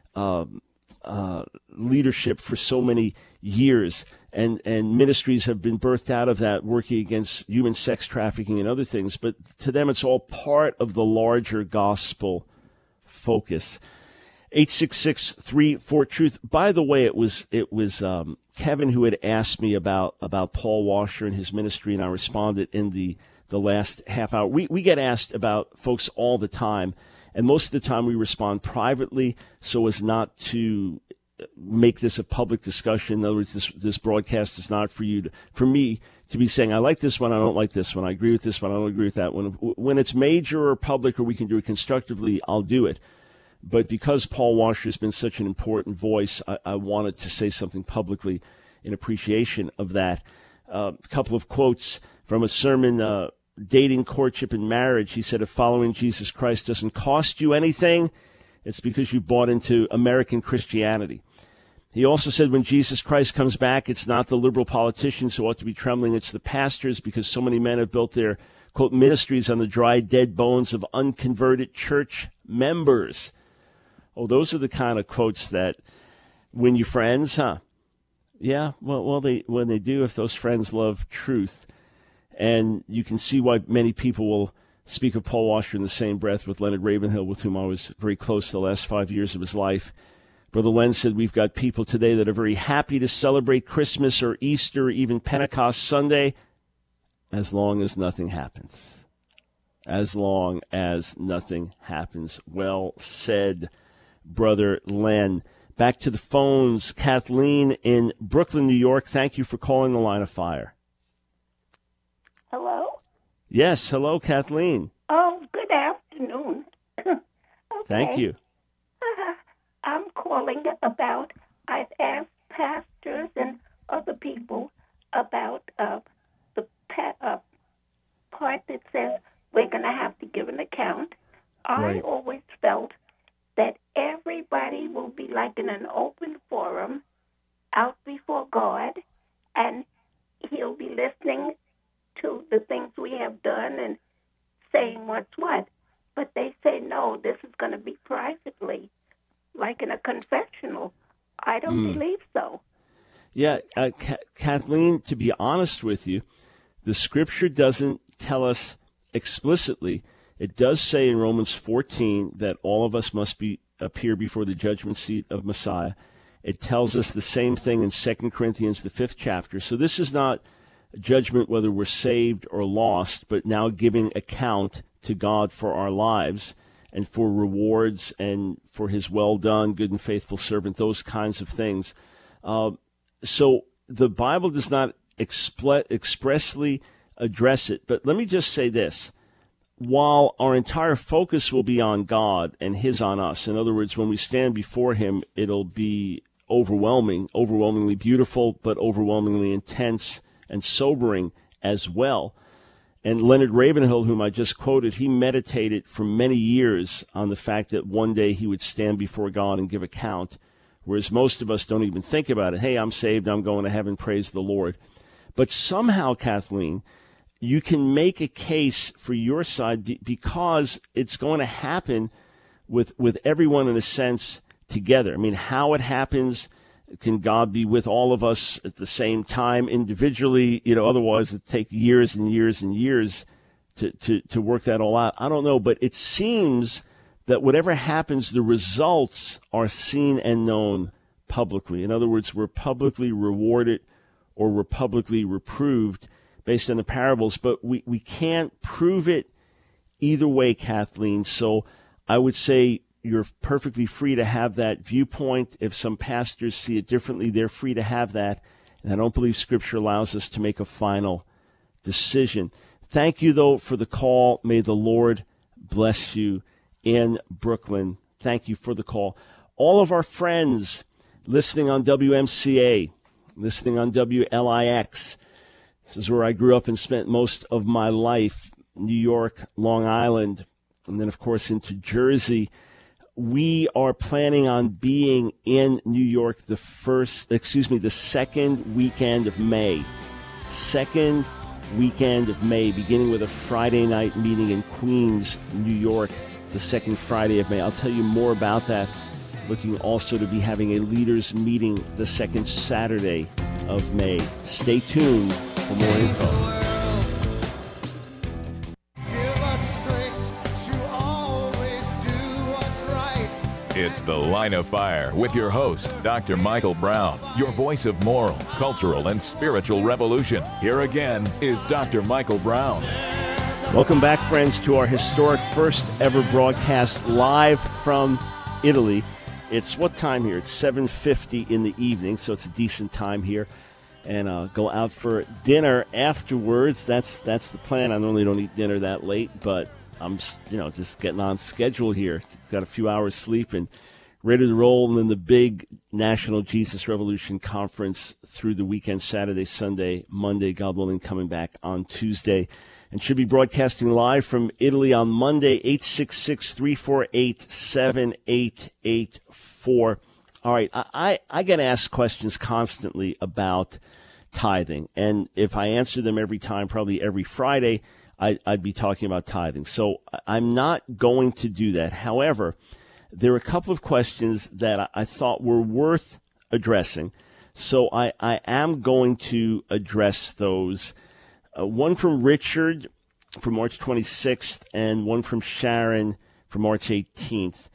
leadership for so many years, and ministries have been birthed out of that, working against human sex trafficking and other things. But to them, it's all part of the larger gospel focus. 866-34-TRUTH. By the way, it was Kevin who had asked me about Paul Washer and his ministry, and I responded in the last half hour. We get asked about folks all the time, and most of the time we respond privately so as not to make this a public discussion. In other words, this broadcast is not for me to be saying, I like this one, I don't like this one, I agree with this one, I don't agree with that one. When it's major or public, or we can do it constructively, I'll do it. But because Paul Washer has been such an important voice, I wanted to say something publicly in appreciation of that. A couple of quotes from a sermon, Dating, Courtship, and Marriage. He said, if following Jesus Christ doesn't cost you anything, it's because you bought into American Christianity. He also said, when Jesus Christ comes back, it's not the liberal politicians who ought to be trembling, it's the pastors, because so many men have built their, quote, ministries on the dry, dead bones of unconverted church members. Oh, those are the kind of quotes that win you friends, huh? Yeah, well, when they do, if those friends love truth. And you can see why many people will speak of Paul Washer in the same breath with Leonard Ravenhill, with whom I was very close the last 5 years of his life. Brother Len said, we've got people today that are very happy to celebrate Christmas or Easter or even Pentecost Sunday, as long as nothing happens. As long as nothing happens. Well said, Brother Len. Back to the phones. Kathleen in Brooklyn, New York. Thank you for calling the Line of Fire. Hello? Yes, hello, Kathleen. Oh, good afternoon. Okay. Thank you. I'm calling about, I've asked pastors and other people about the part that says we're going to have to give an account. Right. I always felt that everybody will be like in an open forum out before God, and he'll be listening to the things we have done and saying what's what. But they say, no, this is going to be privately, like in a confessional. I don't believe so. Yeah, Kathleen, to be honest with you, the Scripture doesn't tell us explicitly. It does say in Romans 14 that all of us must appear before the judgment seat of Messiah. It tells us the same thing in 2 Corinthians, the 5th chapter. So this is not a judgment whether we're saved or lost, but now giving account to God for our lives and for rewards and for his well done, good and faithful servant, those kinds of things. So the Bible does not expressly address it. But let me just say this. While our entire focus will be on God and his on us, in other words, when we stand before him, it'll be overwhelmingly beautiful, but overwhelmingly intense and sobering as well. And Leonard Ravenhill, whom I just quoted, he meditated for many years on the fact that one day he would stand before God and give account, whereas most of us don't even think about it. Hey, I'm saved, I'm going to heaven, praise the Lord. But somehow, Kathleen, you can make a case for your side because it's going to happen with everyone in a sense together. I mean, how it happens, can God be with all of us at the same time individually? Otherwise it'd take years and years and years to work that all out. I don't know, but it seems that whatever happens, the results are seen and known publicly. In other words, we're publicly rewarded or we're publicly reproved based on the parables, but we can't prove it either way, Kathleen. So I would say You're perfectly free to have that viewpoint. If some pastors see it differently, they're free to have that. And I don't believe Scripture allows us to make a final decision. Thank you, though, for the call. May the Lord bless you in Brooklyn. Thank you for the call. All of our friends listening on WMCA, listening on WLIX. This is where I grew up and spent most of my life, New York, Long Island, and then, of course, into Jersey. We are planning on being in New York the second weekend of May. Second weekend of May, beginning with a Friday night meeting in Queens, New York, the second Friday of May. I'll tell you more about that. Looking also to be having a leaders meeting the second Saturday of May. Stay tuned for more info. It's The Line of Fire with your host, Dr. Michael Brown, your voice of moral, cultural, and spiritual revolution. Here again is Dr. Michael Brown. Welcome back, friends, to our historic first ever broadcast live from Italy. It's what time here? It's 7:50 in the evening, so it's a decent time here. And go out for dinner afterwards. That's the plan. I normally don't eat dinner that late, but I'm just getting on schedule here. Got a few hours sleep and ready to roll in the big National Jesus Revolution Conference through the weekend, Saturday, Sunday, Monday, God willing, coming back on Tuesday. And should be broadcasting live from Italy on Monday, 866-348-7884. All right, I get asked questions constantly about tithing. And if I answer them every time, probably every Friday, I'd be talking about tithing. So I'm not going to do that. However, there are a couple of questions that I thought were worth addressing. So I am going to address those. One from Richard from March 26th and one from Sharon from March 18th.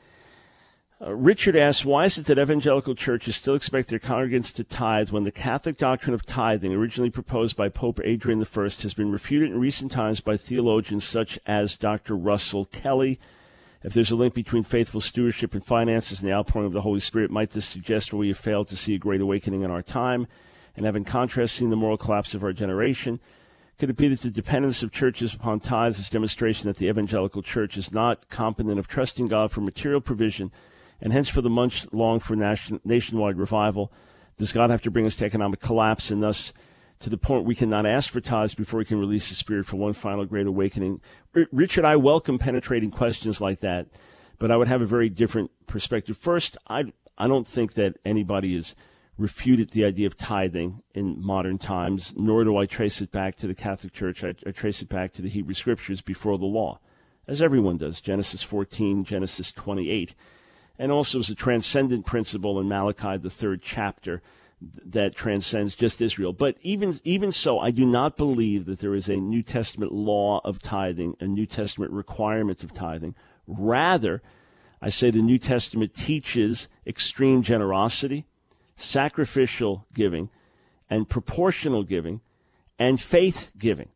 Richard asks, why is it that evangelical churches still expect their congregants to tithe when the Catholic doctrine of tithing, originally proposed by Pope Adrian I, has been refuted in recent times by theologians such as Dr. Russell Kelly? If there's a link between faithful stewardship and finances and the outpouring of the Holy Spirit, might this suggest where we have failed to see a great awakening in our time and have in contrast seen the moral collapse of our generation? Could it be that the dependence of churches upon tithes is demonstration that the evangelical church is not competent of trusting God for material provision, and hence for the much longed for nationwide revival? Does God have to bring us to economic collapse and thus to the point we cannot ask for tithes before we can release the Spirit for one final great awakening? Richard, I welcome penetrating questions like that, but I would have a very different perspective. First, I don't think that anybody has refuted the idea of tithing in modern times, nor do I trace it back to the Catholic Church. I trace it back to the Hebrew Scriptures before the law, as everyone does, Genesis 14, Genesis 28. And also as a transcendent principle in Malachi, the 3rd chapter, that transcends just Israel. But even so, I do not believe that there is a New Testament law of tithing, a New Testament requirement of tithing. Rather, I say the New Testament teaches extreme generosity, sacrificial giving, and proportional giving, and faith giving.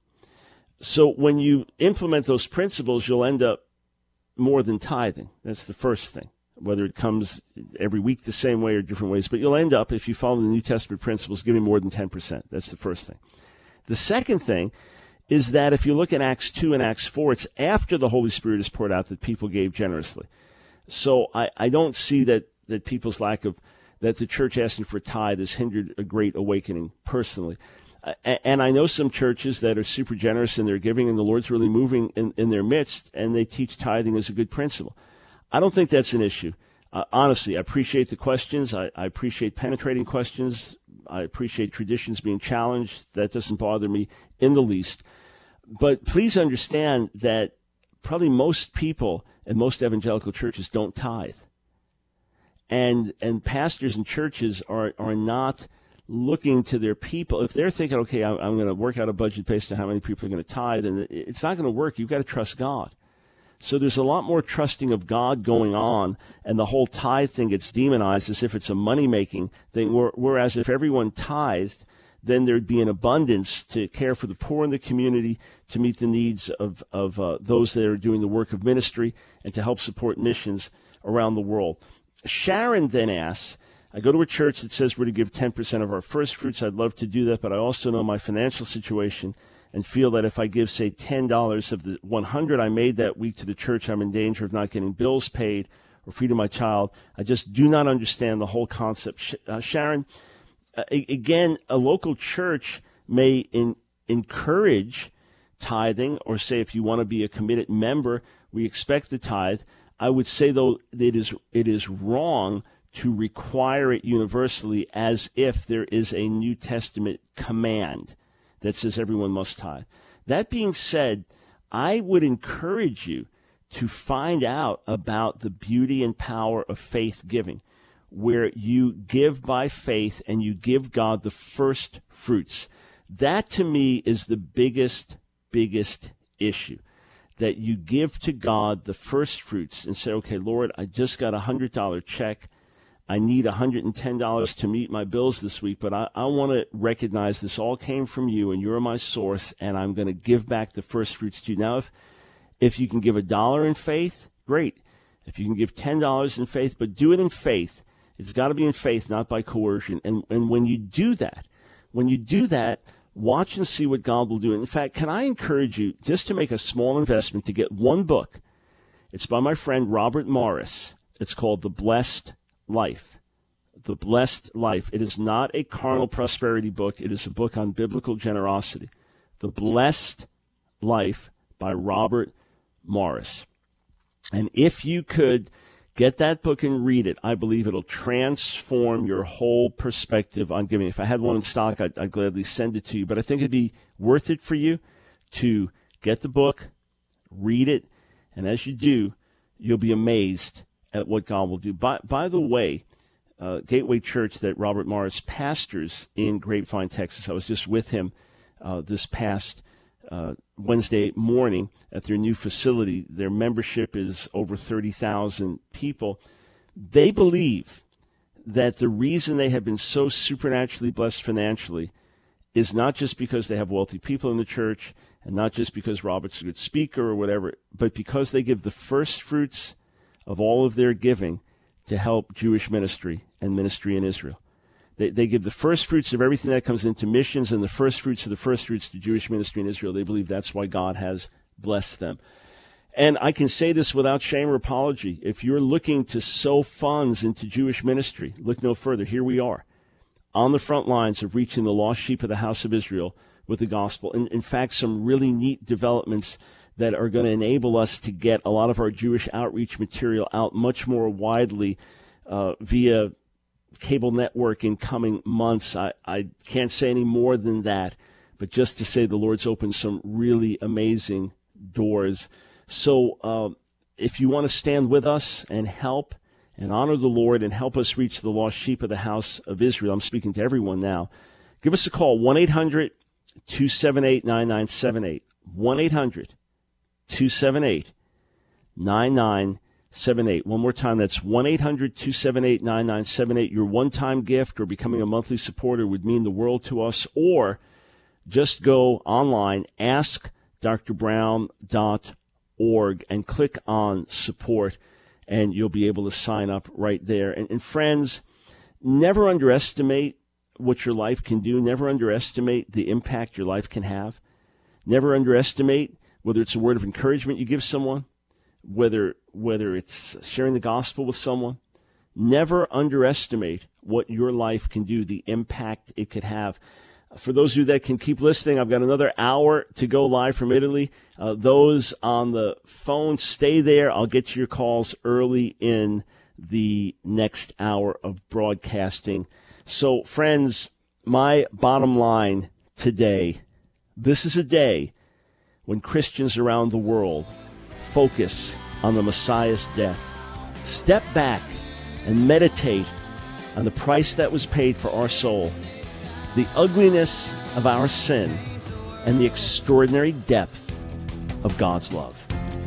So when you implement those principles, you'll end up more than tithing. That's the first thing. Whether it comes every week the same way or different ways, but you'll end up, if you follow the New Testament principles, giving more than 10%. That's the first thing. The second thing is that if you look at Acts 2 and Acts 4, it's after the Holy Spirit is poured out that people gave generously. So I don't see that people's lack of, that the church asking for tithe has hindered a great awakening personally. And I know some churches that are super generous in their giving, and the Lord's really moving in their midst, and they teach tithing as a good principle. I don't think that's an issue. Honestly, I appreciate the questions. I appreciate penetrating questions. I appreciate traditions being challenged. That doesn't bother me in the least. But please understand that probably most people in most evangelical churches don't tithe. And pastors and churches are not looking to their people. If they're thinking, okay, I'm going to work out a budget based on how many people are going to tithe, and it's not going to work. You've got to trust God. So there's a lot more trusting of God going on, and the whole tithe thing gets demonized as if it's a money-making thing, whereas if everyone tithed, then there'd be an abundance to care for the poor in the community, to meet the needs of those that are doing the work of ministry, and to help support missions around the world. Sharon then asks, I go to a church that says we're to give 10% of our first fruits. I'd love to do that, but I also know my financial situation and feel that if I give, say, $10 of the $100 I made that week to the church, I'm in danger of not getting bills paid or feeding my child. I just do not understand the whole concept. Sharon, again, a local church may encourage tithing, or say if you want to be a committed member, we expect the tithe. I would say, though, it is wrong to require it universally as if there is a New Testament command that says everyone must tithe. That being said, I would encourage you to find out about the beauty and power of faith giving, where you give by faith and you give God the first fruits. That, to me, is the biggest issue, that you give to God the first fruits and say, okay, Lord, I just got a $100 check. I need $110 to meet my bills this week, but I want to recognize this all came from you and you're my source, and I'm going to give back the first fruits to you. Now, if you can give $1 in faith, great. If you can give $10 in faith, but do it in faith. It's got to be in faith, not by coercion. And when you do that, watch and see what God will do. In fact, can I encourage you just to make a small investment to get one book? It's by my friend Robert Morris. It's called The Blessed Life. The Blessed Life. It is not a carnal prosperity book. It is a book on biblical generosity. The Blessed Life by Robert Morris. And if you could get that book and read it, I believe it'll transform your whole perspective on giving. If I had one in stock, I'd gladly send it to you. But I think it'd be worth it for you to get the book, read it, and as you do, you'll be amazed at what God will do. By the way, Gateway Church that Robert Morris pastors in Grapevine, Texas, I was just with him this past Wednesday morning at their new facility. Their membership is over 30,000 people. They believe that the reason they have been so supernaturally blessed financially is not just because they have wealthy people in the church and not just because Robert's a good speaker or whatever, but because they give the first fruits of all of their giving to help Jewish ministry and ministry in Israel. They give the first fruits of everything that comes into missions and the first fruits of the first fruits to Jewish ministry in Israel. They believe that's why God has blessed them. And I can say this without shame or apology. If you're looking to sow funds into Jewish ministry, look no further. Here we are on the front lines of reaching the lost sheep of the house of Israel with the gospel. And in fact, some really neat developments that are going to enable us to get a lot of our Jewish outreach material out much more widely via cable network in coming months. I can't say any more than that, but just to say the Lord's opened some really amazing doors. So if you want to stand with us and help and honor the Lord and help us reach the lost sheep of the house of Israel, I'm speaking to everyone now, give us a call, 1-800-278-9978, 1-800-278-9978. One more time, that's 1-800-278-9978. Your one-time gift or becoming a monthly supporter would mean the world to us. Or just go online, askdrbrown.org, and click on support, and you'll be able to sign up right there. And friends, never underestimate what your life can do. Never underestimate the impact your life can have. Never underestimate whether it's a word of encouragement you give someone, whether it's sharing the gospel with someone. Never underestimate what your life can do, the impact it could have. For those of you that can keep listening, I've got another hour to go live from Italy. Those on the phone, stay there. I'll get to your calls early in the next hour of broadcasting. So, friends, my bottom line today, this is a day when Christians around the world focus on the Messiah's death. Step back and meditate on the price that was paid for our soul, the ugliness of our sin, and the extraordinary depth of God's love.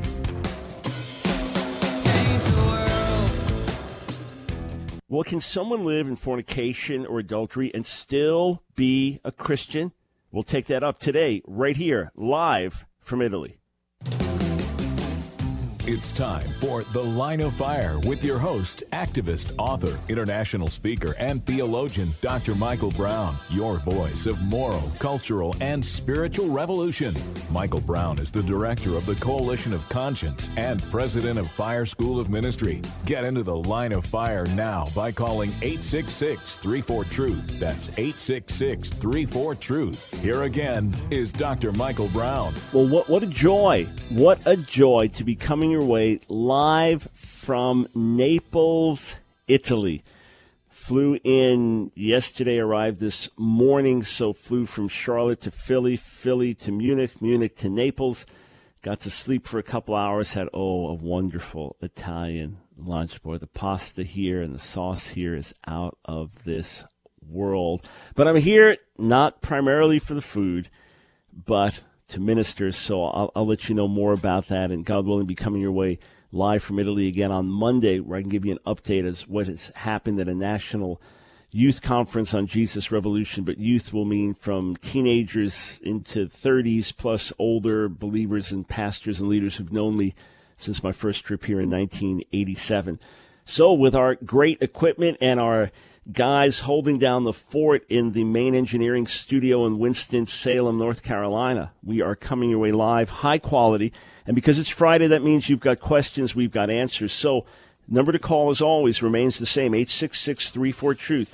Well, can someone live in fornication or adultery and still be a Christian? We'll take that up today, right here, live from Italy. It's time for The Line of Fire with your host, activist, author, international speaker, and theologian, Dr. Michael Brown, your voice of moral, cultural, and spiritual revolution. Michael Brown is the director of the Coalition of Conscience and president of Fire School of Ministry. Get into The Line of Fire now by calling 866-34-TRUTH. That's 866-34-TRUTH. Here again is Dr. Michael Brown. Well, what a joy. What a joy to be coming your way live from Naples, Italy. Flew in yesterday, arrived this morning, so flew from Charlotte to Philly, Philly to Munich, Munich to Naples. Got to sleep for a couple hours, had, a wonderful Italian lunch. Boy, the pasta here and the sauce here is out of this world. But I'm here not primarily for the food, but to minister, so I'll let you know more about that, and God willing, be coming your way live from Italy again on Monday, where I can give you an update as what has happened at a national youth conference on Jesus Revolution. But youth will mean from teenagers into 30s plus older believers and pastors and leaders who've known me since my first trip here in 1987. So with our great equipment and our guys holding down the fort in the main engineering studio in Winston-Salem, North Carolina, we are coming your way live, high quality. And because it's Friday, that means you've got questions, we've got answers. So number to call, as always, remains the same, 866-34-TRUTH,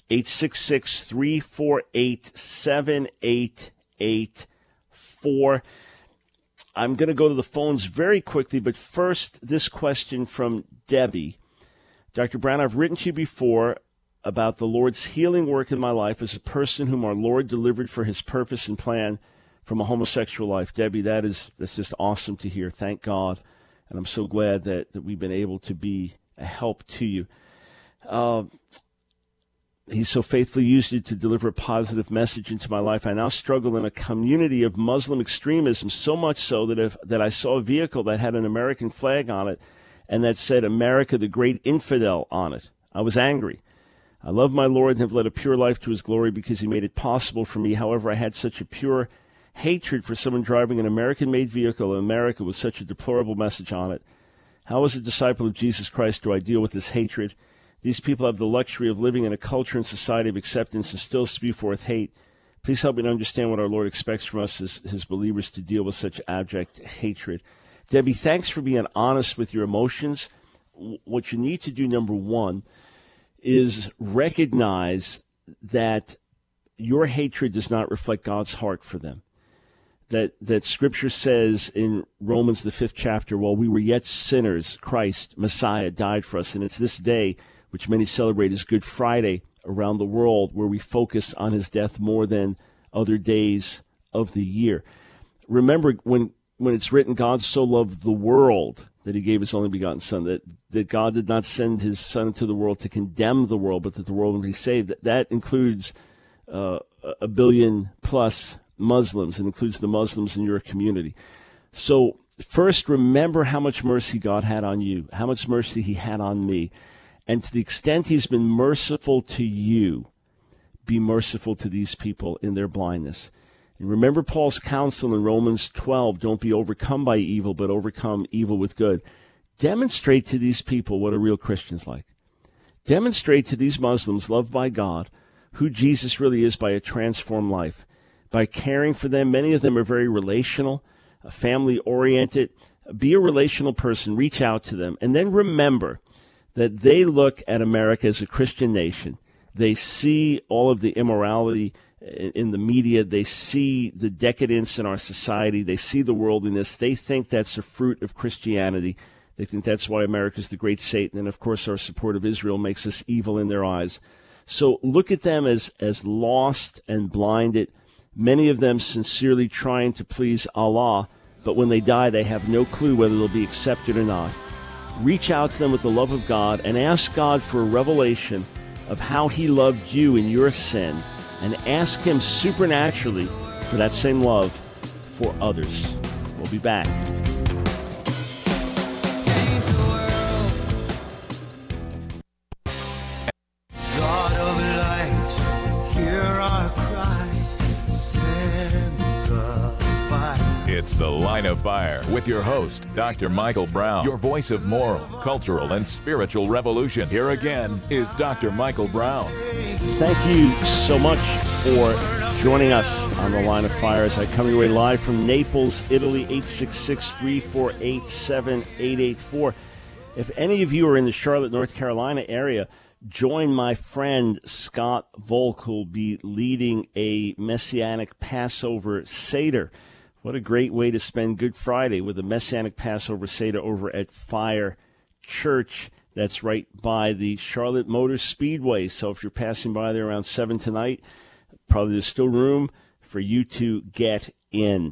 866-348-7884. I'm going to go to the phones very quickly, but first, this question from Debbie. Dr. Brown, I've written to you before about the Lord's healing work in my life as a person whom our Lord delivered for his purpose and plan from a homosexual life. Debbie, that's just awesome to hear. Thank God. And I'm so glad that we've been able to be a help to you. He's so faithfully used you to deliver a positive message into my life. I now struggle in a community of Muslim extremism, so much so that I saw a vehicle that had an American flag on it and that said America the Great Infidel on it. I was angry. I love my Lord and have led a pure life to his glory because he made it possible for me. However, I had such a pure hatred for someone driving an American-made vehicle in America with such a deplorable message on it. How, as a disciple of Jesus Christ, do I deal with this hatred? These people have the luxury of living in a culture and society of acceptance and still spew forth hate. Please help me to understand what our Lord expects from us as his believers to deal with such abject hatred. Debbie, thanks for being honest with your emotions. What you need to do, number one, is recognize that your hatred does not reflect God's heart for them. That Scripture says in Romans, the 5th chapter, while we were yet sinners, Christ, Messiah, died for us. And it's this day, which many celebrate as Good Friday around the world, where we focus on his death more than other days of the year. Remember, when it's written, God so loved the world that he gave his only begotten Son, that God did not send his Son into the world to condemn the world, but that the world would be saved. That includes a billion plus Muslims. It includes the Muslims in your community. So first, remember how much mercy God had on you, how much mercy he had on me. And to the extent he's been merciful to you, be merciful to these people in their blindness. And remember Paul's counsel in Romans 12, don't be overcome by evil, but overcome evil with good. Demonstrate to these people what a real Christian's like. Demonstrate to these Muslims loved by God who Jesus really is by a transformed life, by caring for them. Many of them are very relational, family-oriented. Be a relational person. Reach out to them. And then remember that they look at America as a Christian nation. They see all of the immorality in the media. They see the decadence in our society. They see the worldliness. They think that's a fruit of Christianity. They think that's why America's the great Satan. And, of course, our support of Israel makes us evil in their eyes. So look at them as lost and blinded, many of them sincerely trying to please Allah, but when they die, they have no clue whether they'll be accepted or not. Reach out to them with the love of God and ask God for a revelation of how he loved you in your sin, and ask him supernaturally for that same love for others. We'll be back. God of light, hear our cry, send the fire. It's The Line of Fire with your host, Dr. Michael Brown, your voice of moral, cultural, and spiritual revolution. Here again is Dr. Michael Brown. Thank you so much for joining us on The Line of Fire as I come your way live from Naples, Italy, 866-348-7884. If any of you are in the Charlotte, North Carolina area, join my friend Scott Volk, who will be leading a Messianic Passover Seder. What a great way to spend Good Friday with a Messianic Passover Seder over at Fire Church. That's right by the Charlotte Motor Speedway. So if you're passing by there around 7 tonight, probably there's still room for you to get in.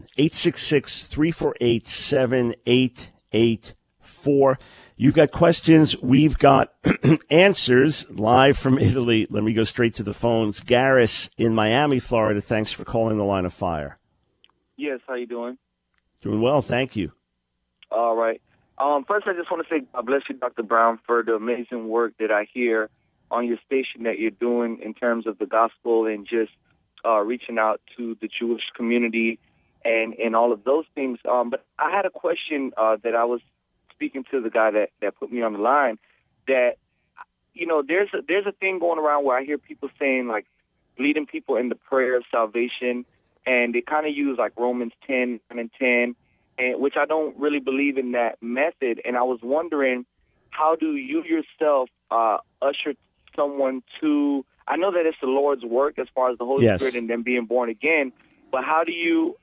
866-348-7884. You've got questions. We've got answers live from Italy. Let me go straight to the phones. Garris in Miami, Florida. Thanks for calling The Line of Fire. Yes, how you doing? Doing well, thank you. All right. First, I just want to say God bless you, Dr. Brown, for the amazing work that I hear on your station that you're doing in terms of the gospel and just reaching out to the Jewish community and all of those things. But I had a question that I was speaking to the guy that put me on the line, that, you know, there's a thing going around where I hear people saying, like, leading people in the prayer of salvation, and they kind of use, like, Romans 10 and 10, and which I don't really believe in that method. And I was wondering, how do you yourself usher someone to, I know that it's the Lord's work as far as the Holy Spirit and them being born again, but how do you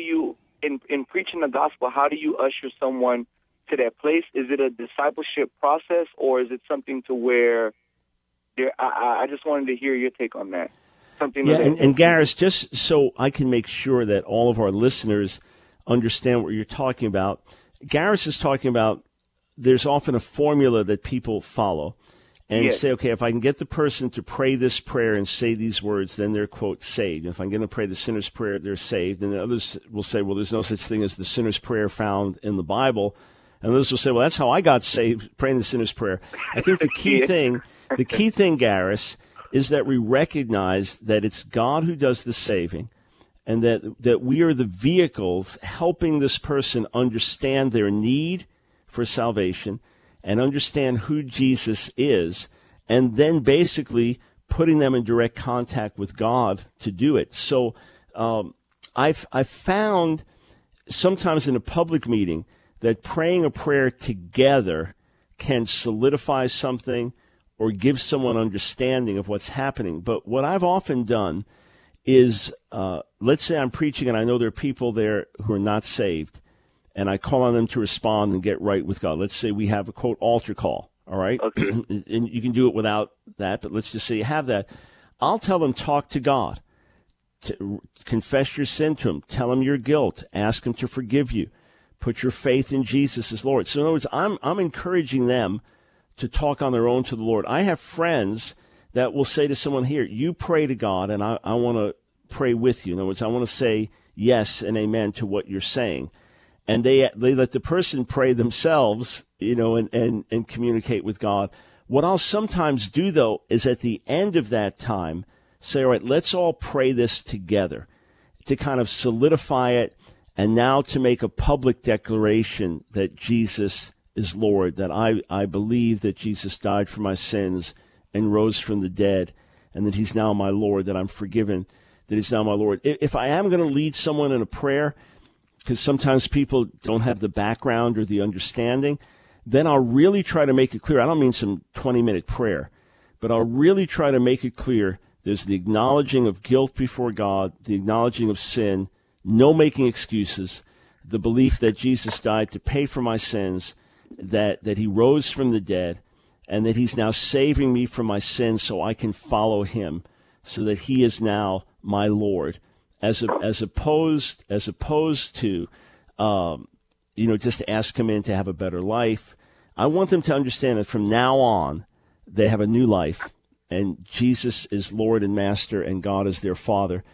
in preaching the gospel, how do you usher someone to that place? Is it a discipleship process, or is it something to where I just wanted to hear your take on that. Something. Yeah, and Garris, just so I can make sure that all of our listeners understand what you're talking about, Garris is talking about there's often a formula that people follow and say, okay, if I can get the person to pray this prayer and say these words, then they're, quote, saved. If I'm going to pray the sinner's prayer, they're saved. And the others will say, well, there's no such thing as the sinner's prayer found in the Bible. And others will say, well, that's how I got saved, praying the sinner's prayer. I think the key thing, Garris, is that we recognize that it's God who does the saving, and that we are the vehicles helping this person understand their need for salvation and understand who Jesus is, and then basically putting them in direct contact with God to do it. So I've found sometimes in a public meeting that praying a prayer together can solidify something or give someone understanding of what's happening. But what I've often done is, let's say I'm preaching and I know there are people there who are not saved, and I call on them to respond and get right with God. Let's say we have a, quote, altar call, all right? Okay. And you can do it without that, but let's just say you have that. I'll tell them, talk to God. Confess your sin to him. Tell him your guilt. Ask him to forgive you. Put your faith in Jesus as Lord. So in other words, I'm encouraging them to talk on their own to the Lord. I have friends that will say to someone here, you pray to God, and I want to pray with you. In other words, I want to say yes and amen to what you're saying. And they let the person pray themselves, you know, and communicate with God. What I'll sometimes do, though, is at the end of that time say, all right, let's all pray this together to kind of solidify it, and now to make a public declaration that Jesus is Lord, that I believe that Jesus died for my sins and rose from the dead, and that he's now my Lord, that I'm forgiven, that he's now my Lord. If I am going to lead someone in a prayer, because sometimes people don't have the background or the understanding, then I'll really try to make it clear. I don't mean some 20-minute prayer, but I'll really try to make it clear there's the acknowledging of guilt before God, the acknowledging of sin, no making excuses, the belief that Jesus died to pay for my sins, that he rose from the dead, and that he's now saving me from my sins so I can follow him, so that he is now my Lord, as opposed to just ask him in to have a better life. I want them to understand that from now on they have a new life, and Jesus is Lord and Master, and God is their Father.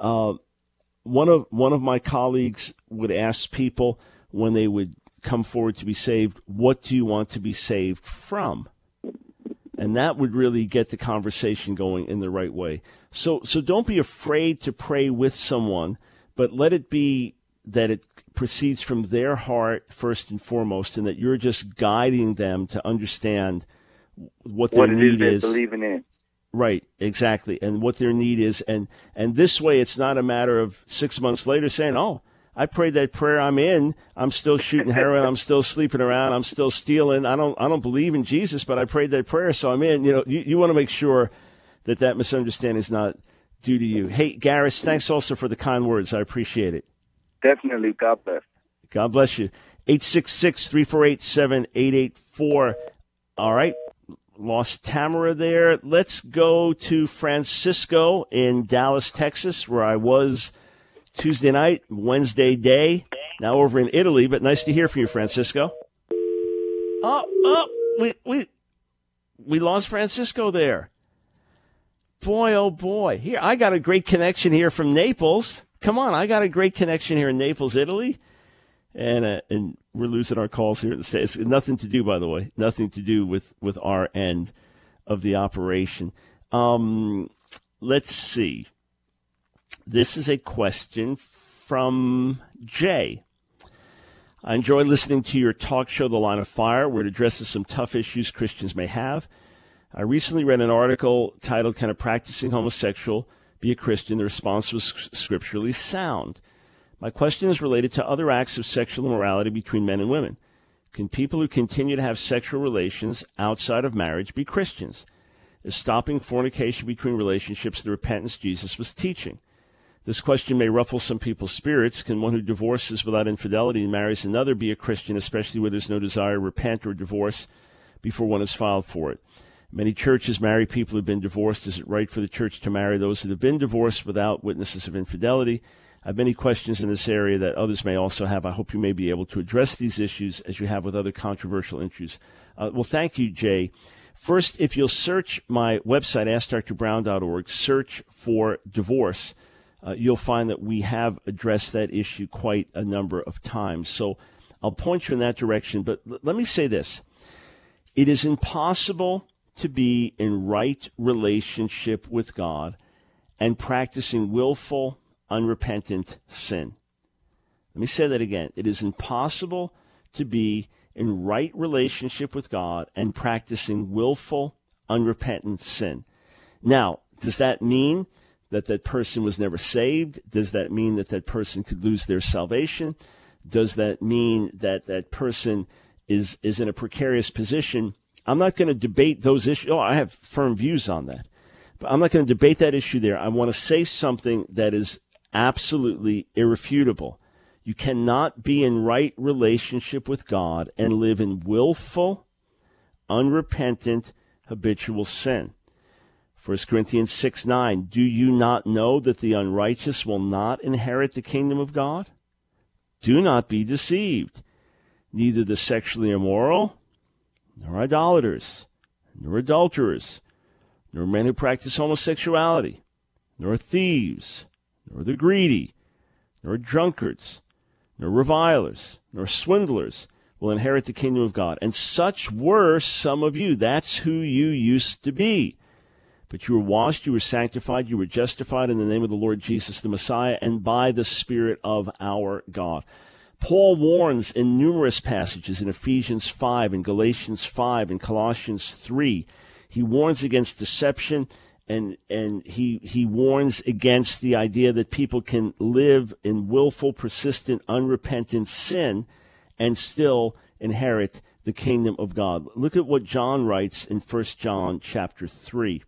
One of my colleagues would ask people when they would come forward to be saved, what do you want to be saved from? And that would really get the conversation going in the right way. So don't be afraid to pray with someone, but let it be that it proceeds from their heart first and foremost, and that you're just guiding them to understand what their need is. Believing in. Right, exactly, and what their need is, and this way, it's not a matter of 6 months later saying, "Oh, I prayed that prayer. I'm still shooting heroin. I'm still sleeping around. I'm still stealing. I don't believe in Jesus, but I prayed that prayer, so I'm in." You want to make sure that misunderstanding is not due to you. Hey, Garris, thanks also for the kind words. I appreciate it. Definitely. God bless. God bless you. 866-348-7884. All right. Lost Tamara there. Let's go to Francisco in Dallas, Texas, where I was Tuesday night, Wednesday day. Now over in Italy, but nice to hear from you, Francisco. We lost Francisco there. Boy, oh boy. Here, I got a great connection here from Naples. Come on, I got a great connection here in Naples, Italy. And we're losing our calls here in the States. Nothing to do, by the way, nothing to do with our end of the operation. Let's see. This is a question from Jay. I enjoy listening to your talk show, The Line of Fire, where it addresses some tough issues Christians may have. I recently read an article titled, "Can a Practicing Homosexual Be a Christian?" The response was scripturally sound. My question is related to other acts of sexual immorality between men and women. Can people who continue to have sexual relations outside of marriage be Christians? Is stopping fornication between relationships the repentance Jesus was teaching? This question may ruffle some people's spirits. Can one who divorces without infidelity and marries another be a Christian, especially where there's no desire to repent or divorce before one is filed for it? Many churches marry people who have been divorced. Is it right for the church to marry those that have been divorced without witnesses of infidelity? I have many questions in this area that others may also have. I hope you may be able to address these issues as you have with other controversial issues. Well, thank you, Jay. First, if you'll search my website, AskDrBrown.org, search for divorce, you'll find that we have addressed that issue quite a number of times. So I'll point you in that direction. But let me say this. It is impossible to be in right relationship with God and practicing willful, unrepentant sin. Let me say that again. It is impossible to be in right relationship with God and practicing willful, unrepentant sin. Now, does that mean that that person was never saved? Does that mean that that person could lose their salvation? Does that mean that that person is in a precarious position? I'm not going to debate those issues. I have firm views on that. But I'm not going to debate that issue there. I want to say something that is absolutely irrefutable. You cannot be in right relationship with God and live in willful, unrepentant, habitual sin. 1 Corinthians 6:9, do you not know that the unrighteous will not inherit the kingdom of God? Do not be deceived. Neither the sexually immoral, nor idolaters, nor adulterers, nor men who practice homosexuality, nor thieves, nor the greedy, nor drunkards, nor revilers, nor swindlers will inherit the kingdom of God. And such were some of you. That's who you used to be. But you were washed, you were sanctified, you were justified in the name of the Lord Jesus the Messiah and by the Spirit of our God. Paul warns in numerous passages in Ephesians 5, in Galatians 5, in Colossians 3. He warns against deception. And he warns against the idea that people can live in willful, persistent, unrepentant sin and still inherit the kingdom of God. Look at what John writes in 1 John chapter 3.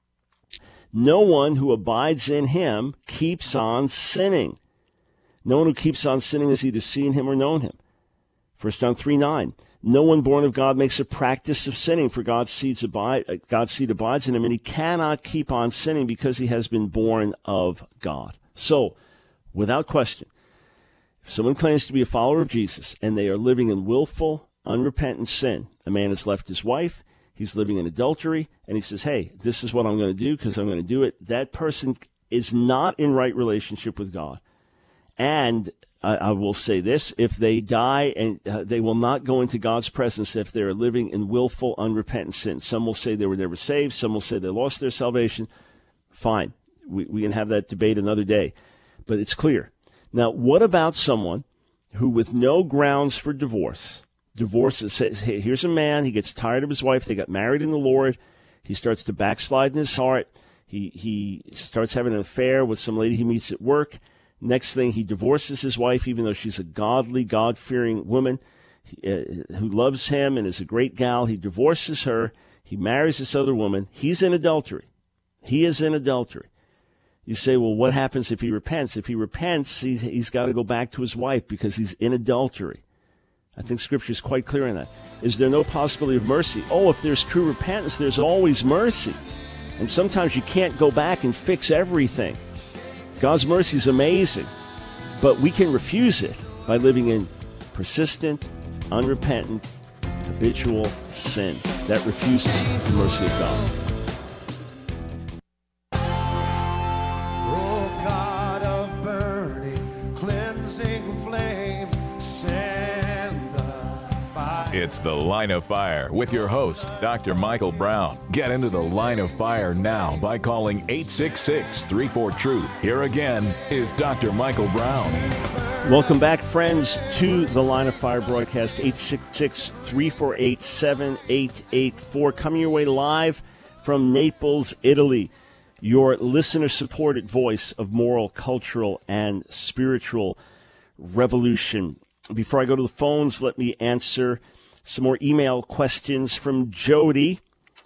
No one who abides in him keeps on sinning. No one who keeps on sinning has either seen him or known him. 1 John 3:9. No one born of God makes a practice of sinning, for God's seed abides in him, and he cannot keep on sinning because he has been born of God. So, without question, if someone claims to be a follower of Jesus and they are living in willful, unrepentant sin, a man has left his wife, he's living in adultery, and he says, hey, this is what I'm going to do because I'm going to do it. That person is not in right relationship with God. And I will say this, if they die, and they will not go into God's presence if they're living in willful, unrepentant sin. Some will say they were never saved. Some will say they lost their salvation. Fine. We can have that debate another day. But it's clear. Now, what about someone who, with no grounds for divorce, says, hey, here's a man, he gets tired of his wife, they got married in the Lord, he starts to backslide in his heart, he starts having an affair with some lady he meets at work. Next thing, he divorces his wife, even though she's a godly, God-fearing woman who loves him and is a great gal. He divorces her. He marries this other woman. He's in adultery. He is in adultery. You say, well, what happens if he repents? If he repents, he's got to go back to his wife because he's in adultery. I think Scripture is quite clear on that. Is there no possibility of mercy? Oh, if there's true repentance, there's always mercy. And sometimes you can't go back and fix everything. God's mercy is amazing, but we can refuse it by living in persistent, unrepentant, habitual sin that refuses the mercy of God. Oh, God of burning, cleansing flame, send the fire. It's The Line of Fire with your host, Dr. Michael Brown. Get into the Line of Fire now by calling 866-34-TRUTH. Here again is Dr. Michael Brown. Welcome back, friends, to the Line of Fire broadcast, 866-348-7884. Coming your way live from Naples, Italy. Your listener-supported voice of moral, cultural, and spiritual revolution. Before I go to the phones, let me answer some more email questions from Jody.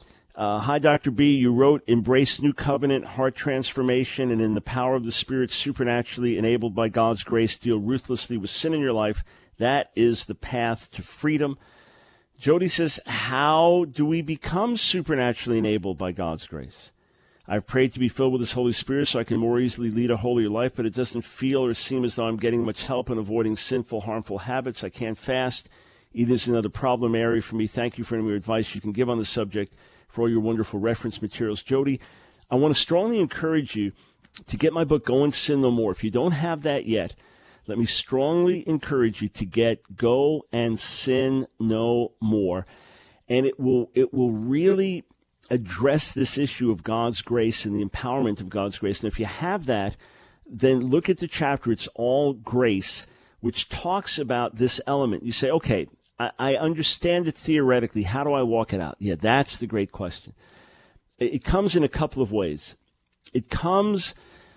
Hi, Dr. B. You wrote, embrace new covenant, heart transformation, and in the power of the Spirit, supernaturally enabled by God's grace, deal ruthlessly with sin in your life. That is the path to freedom. Jody says, how do we become supernaturally enabled by God's grace? I've prayed to be filled with His Holy Spirit so I can more easily lead a holier life, but it doesn't feel or seem as though I'm getting much help in avoiding sinful, harmful habits. I can't fast. It is another problem area for me. Thank you for any advice you can give on the subject, for all your wonderful reference materials. Jody, I want to strongly encourage you to get my book, Go and Sin No More. If you don't have that yet, let me strongly encourage you to get Go and Sin No More. And it will really address this issue of God's grace and the empowerment of God's grace. And if you have that, then look at the chapter, It's All Grace, which talks about this element. You say, okay, I understand it theoretically. How do I walk it out? Yeah, that's the great question. It comes in a couple of ways. It comes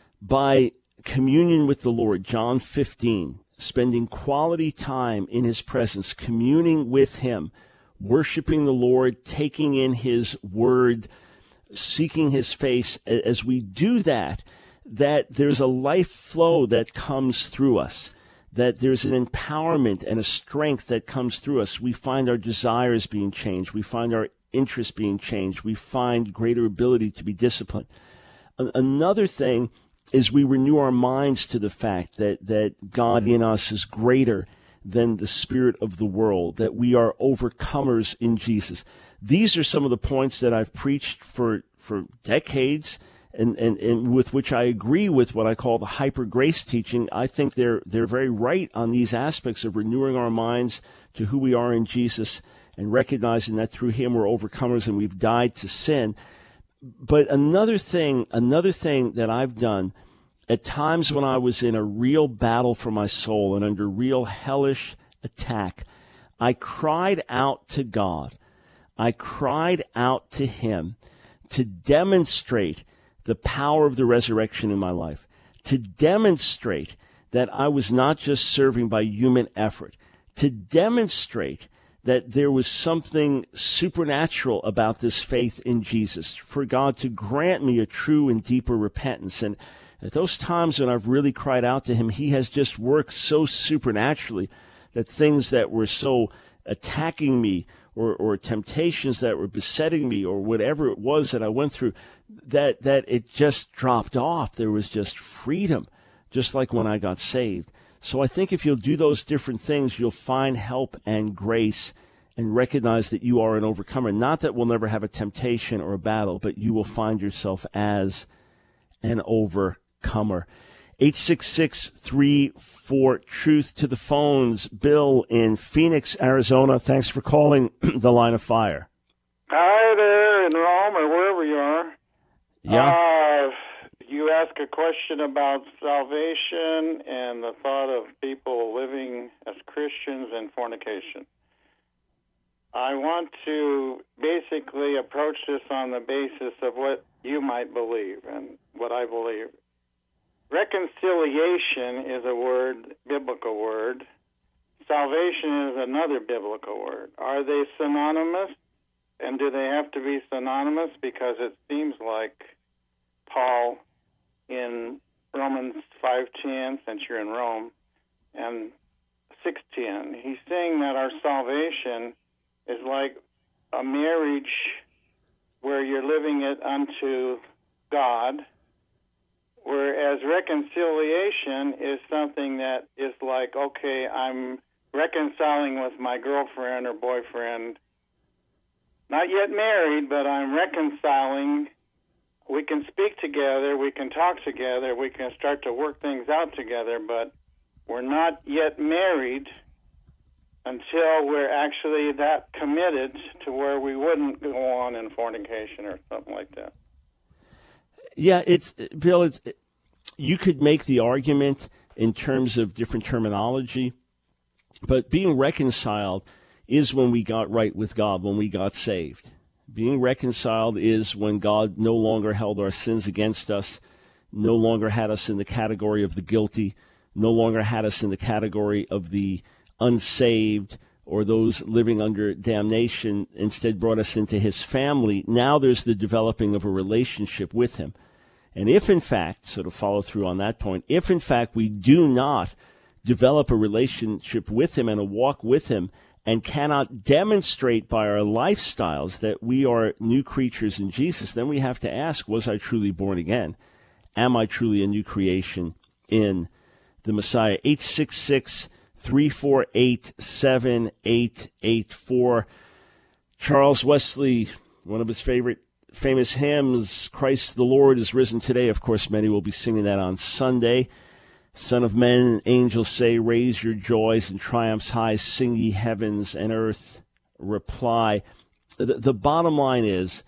by communion with the Lord, John 15, spending quality time in His presence, communing with Him, worshiping the Lord, taking in His word, seeking His face. As we do that there's a life flow that comes through us, that there's an empowerment and a strength that comes through us. We find our desires being changed. We find our interests being changed. We find greater ability to be disciplined. Another thing is we renew our minds to the fact that God in us is greater than the spirit of the world, that we are overcomers in Jesus. These are some of the points that I've preached for decades, and with which I agree with what I call the hyper grace teaching. I think they're very right on these aspects of renewing our minds to who we are in Jesus and recognizing that through Him we're overcomers and we've died to sin. But another thing that I've done at times when I was in a real battle for my soul and under real hellish attack, I cried out to God. I cried out to Him to demonstrate the power of the resurrection in my life, to demonstrate that I was not just serving by human effort, to demonstrate that there was something supernatural about this faith in Jesus, for God to grant me a true and deeper repentance. And at those times when I've really cried out to Him, He has just worked so supernaturally that things that were so attacking me or temptations that were besetting me or whatever it was that I went through, that it just dropped off. There was just freedom, just like when I got saved. So I think if you'll do those different things, you'll find help and grace and recognize that you are an overcomer. Not that we'll never have a temptation or a battle, but you will find yourself as an overcomer. 866-34-TRUTH to the phones. Bill in Phoenix, Arizona. Thanks for calling the Line of Fire. Hi there in Rome or wherever you are. Yeah. You ask a question about salvation and the thought of people living as Christians in fornication. I want to basically approach this on the basis of what you might believe and what I believe. Reconciliation is a word, biblical word. Salvation is another biblical word. Are they synonymous? And do they have to be synonymous? Because it seems like Paul in Romans 5:10, since you're in Rome, and 6:10, he's saying that our salvation is like a marriage where you're living it unto God, whereas reconciliation is something that is like, okay, I'm reconciling with my girlfriend or boyfriend, not yet married, but I'm reconciling. We can speak together, we can talk together, we can start to work things out together, but we're not yet married until we're actually that committed to where we wouldn't go on in fornication or something like that. Yeah, Bill, you could make the argument in terms of different terminology, but being reconciled is when we got right with God, when we got saved. Being reconciled is when God no longer held our sins against us, no longer had us in the category of the guilty, no longer had us in the category of the unsaved or those living under damnation, instead brought us into his family. Now there's the developing of a relationship with him. And if in fact, so to follow through on that point, if in fact we do not develop a relationship with him and a walk with him and cannot demonstrate by our lifestyles that we are new creatures in Jesus, then we have to ask, was I truly born again? Am I truly a new creation in the Messiah? 866-348-7884. Charles Wesley, one of his famous hymns, Christ the Lord is risen today. Of course, many will be singing that on Sunday. Son of men and angels say, raise your joys and triumphs high, sing ye heavens and earth reply. The bottom line is,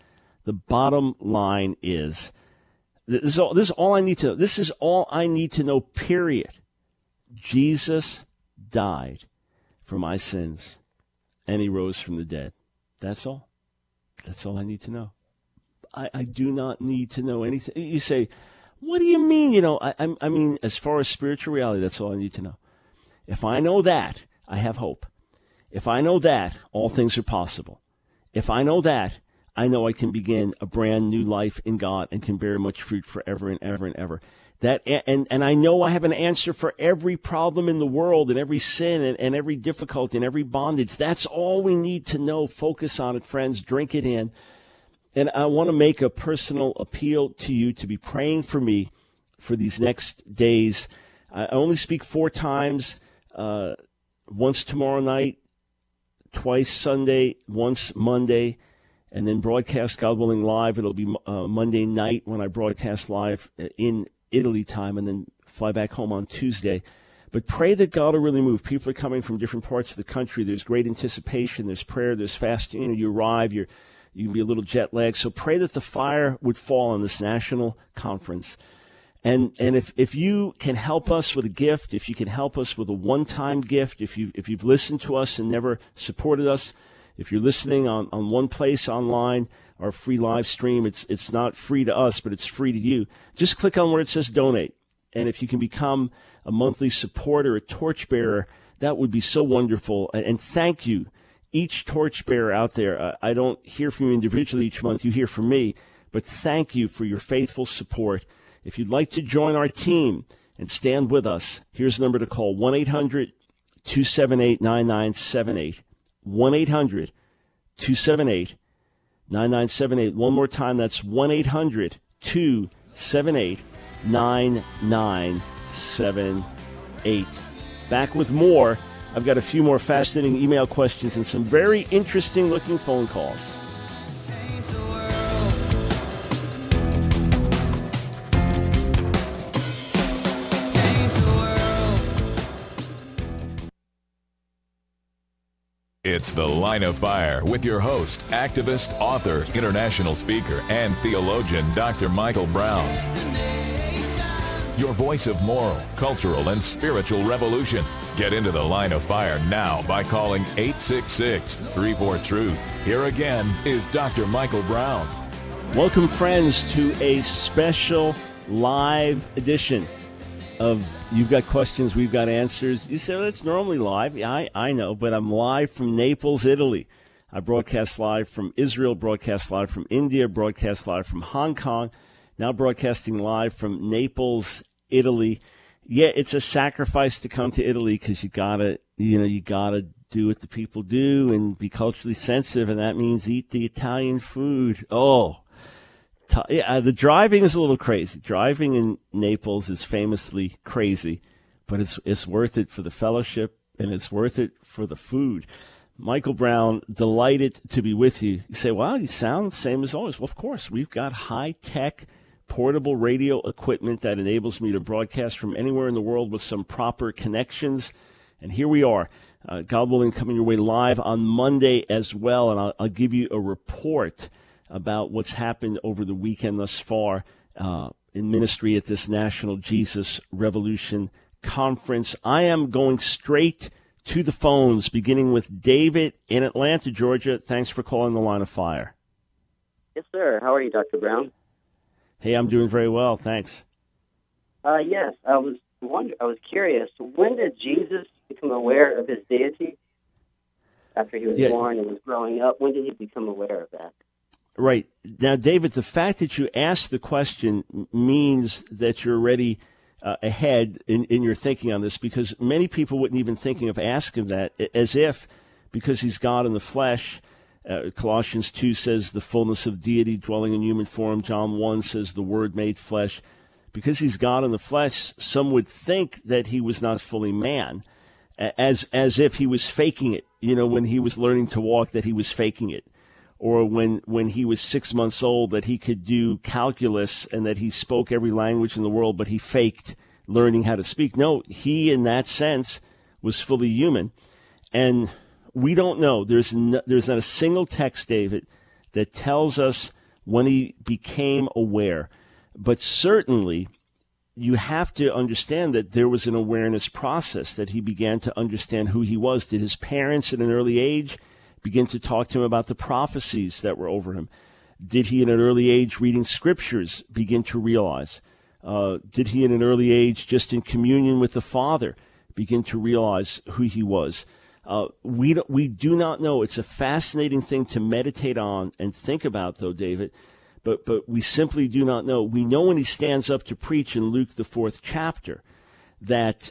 this is all I need to know. This is all I need to know, period. Jesus died for my sins, and he rose from the dead. That's all. That's all I need to know. I do not need to know anything. You say, what do you mean? I mean, as far as spiritual reality, that's all I need to know. If I know that, I have hope. If I know that, all things are possible. If I know that, I know I can begin a brand new life in God and can bear much fruit forever and ever and ever. And I know I have an answer for every problem in the world and every sin and every difficulty and every bondage. That's all we need to know. Focus on it, friends. Drink it in. And I want to make a personal appeal to you to be praying for me for these next days. I only speak 4 times, once tomorrow night, twice Sunday, once Monday, and then broadcast, God willing, live. It'll be Monday night when I broadcast live in Italy time, and then fly back home on Tuesday. But pray that God will really move. People are coming from different parts of the country. There's great anticipation. There's prayer. There's fasting. You arrive. You can be a little jet lagged. So pray that the fire would fall on this national conference. And if you can help us with a gift, if you can help us with a one-time gift, if you've listened to us and never supported us, if you're listening on one place online, our free live stream, it's not free to us, but it's free to you. Just click on where it says donate. And if you can become a monthly supporter, a torchbearer, that would be so wonderful. And thank you. Each torchbearer out there, I don't hear from you individually each month. You hear from me. But thank you for your faithful support. If you'd like to join our team and stand with us, here's the number to call, 1-800-278-9978. 1-800-278-9978. One more time, that's 1-800-278-9978. Back with more. I've got a few more fascinating email questions and some very interesting-looking phone calls. It's The Line of Fire with your host, activist, author, international speaker, and theologian, Dr. Michael Brown. your voice of moral, cultural, and spiritual revolution. Get into the line of fire now by calling 866-34-TRUTH. Here again is Dr. Michael Brown. Welcome, friends, to a special live edition of You've Got Questions, We've Got Answers. You say, well, it's normally live. Yeah, I know, but I'm live from Naples, Italy. I broadcast live from Israel, broadcast live from India, broadcast live from Hong Kong, now broadcasting live from Naples, Italy. Yeah, it's a sacrifice to come to Italy because you gotta do what the people do and be culturally sensitive, and that means eat the Italian food. The driving is a little crazy. Driving in Naples is famously crazy, but it's worth it for the fellowship and it's worth it for the food. Michael Brown, delighted to be with you. You say, wow, you sound the same as always. Well, of course, we've got high-tech portable radio equipment that enables me to broadcast from anywhere in the world with some proper connections. And here we are, God willing, coming your way live on Monday as well. And I'll give you a report about what's happened over the weekend thus far in ministry at this National Jesus Revolution Conference. I am going straight to the phones, beginning with David in Atlanta, Georgia. Thanks for calling the Line of Fire. Yes, sir. How are you, Dr. Brown? Hey, I'm doing very well, thanks. Yes, I was curious. When did Jesus become aware of his deity? After he was born and was growing up, when did he become aware of that? Right. Now, David, the fact that you asked the question means that you're already ahead in your thinking on this, because many people wouldn't even thinking of asking that, as if because he's God in the flesh. Colossians 2 says the fullness of deity dwelling in human form. John 1 says the Word made flesh. Because he's God in the flesh, some would think that he was not fully man, as if he was faking it. You know, when he was learning to walk, that he was faking it. Or when he was 6 months old, that he could do calculus and that he spoke every language in the world, but he faked learning how to speak. No, he, in that sense, was fully human. And we don't know. There's not a single text, David, that tells us when he became aware. But certainly, you have to understand that there was an awareness process, that he began to understand who he was. Did his parents at an early age begin to talk to him about the prophecies that were over him? Did he, in an early age, reading scriptures, begin to realize? Did he, in an early age, just in communion with the Father, begin to realize who he was? We do not know. It's a fascinating thing to meditate on and think about, though, David, but we simply do not know. We know when he stands up to preach in Luke, the 4th chapter, that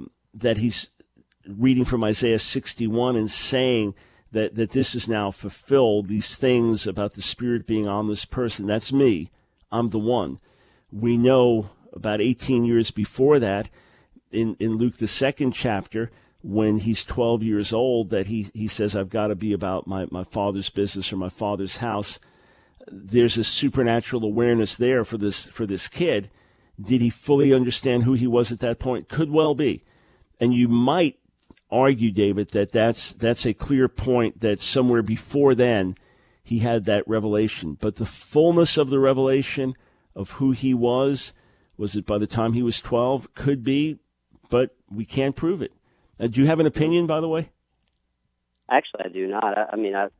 he's reading from Isaiah 61 and saying that this is now fulfilled, these things about the Spirit being on this person. That's me. I'm the one. We know about 18 years before that, in Luke, the 2nd chapter, when he's 12 years old, that he says, I've got to be about my Father's business or my Father's house. There's a supernatural awareness there for this kid. Did he fully understand who he was at that point? Could well be. And you might argue, David, that's a clear point, that somewhere before then he had that revelation. But the fullness of the revelation of who he was it by the time he was 12? Could be, but we can't prove it. Do you have an opinion, by the way? Actually, I do not. I've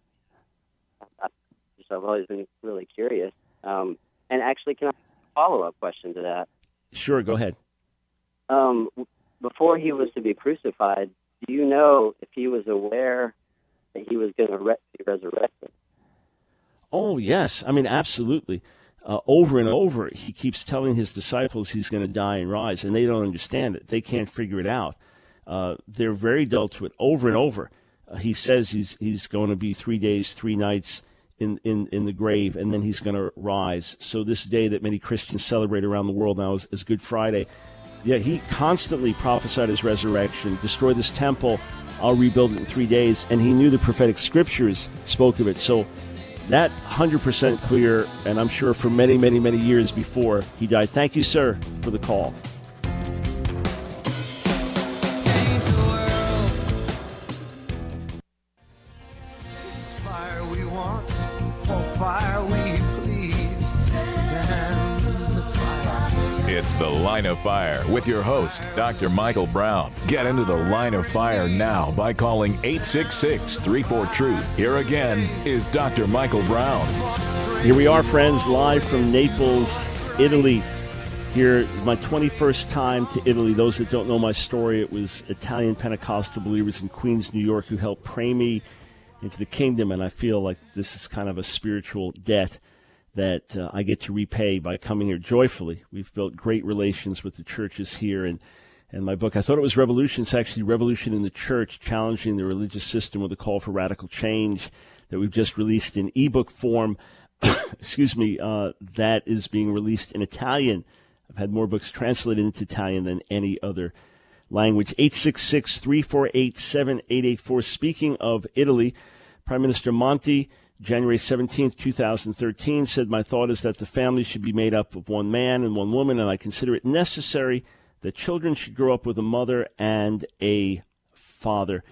always been really curious. And actually, can I ask a follow-up question to that? Sure, go ahead. Before he was to be crucified, do you know if he was aware that he was going to be resurrected? Oh, yes. Absolutely. Over and over, he keeps telling his disciples he's going to die and rise, and they don't understand it. They can't figure it out. They're very dull to it. Over and over, he says he's going to be 3 days, 3 nights in the grave, and then he's going to rise. So this day that many Christians celebrate around the world now is Good Friday. Yeah, he constantly prophesied his resurrection. Destroy this temple, I'll rebuild it in 3 days. And he knew the prophetic scriptures spoke of it. So that 100% clear, and I'm sure for many, many, many years before he died. Thank you, sir, for the call. Fire we want, for fire we please. Send the fire. It's The Line of Fire with your host, Dr. Michael Brown. Get into the Line of Fire now by calling 866-34-TRUTH. Here again is Dr. Michael Brown. Here we are, friends, live from Naples, Italy. Here, my 21st time to Italy. Those that don't know my story, it was Italian Pentecostal believers in Queens, New York, who helped pray me into the kingdom, and I feel like this is kind of a spiritual debt that I get to repay by coming here joyfully. We've built great relations with the churches here, and my book, I thought it was Revolution. It's actually Revolution in the Church, Challenging the Religious System with a Call for Radical Change, that we've just released in ebook form. Excuse me, that is being released in Italian. I've had more books translated into Italian than any other language. 866-348-7884. Speaking of Italy, Prime Minister Monti, January 17th, 2013, said, "My thought is that the family should be made up of one man and one woman, and I consider it necessary that children should grow up with a mother and a father."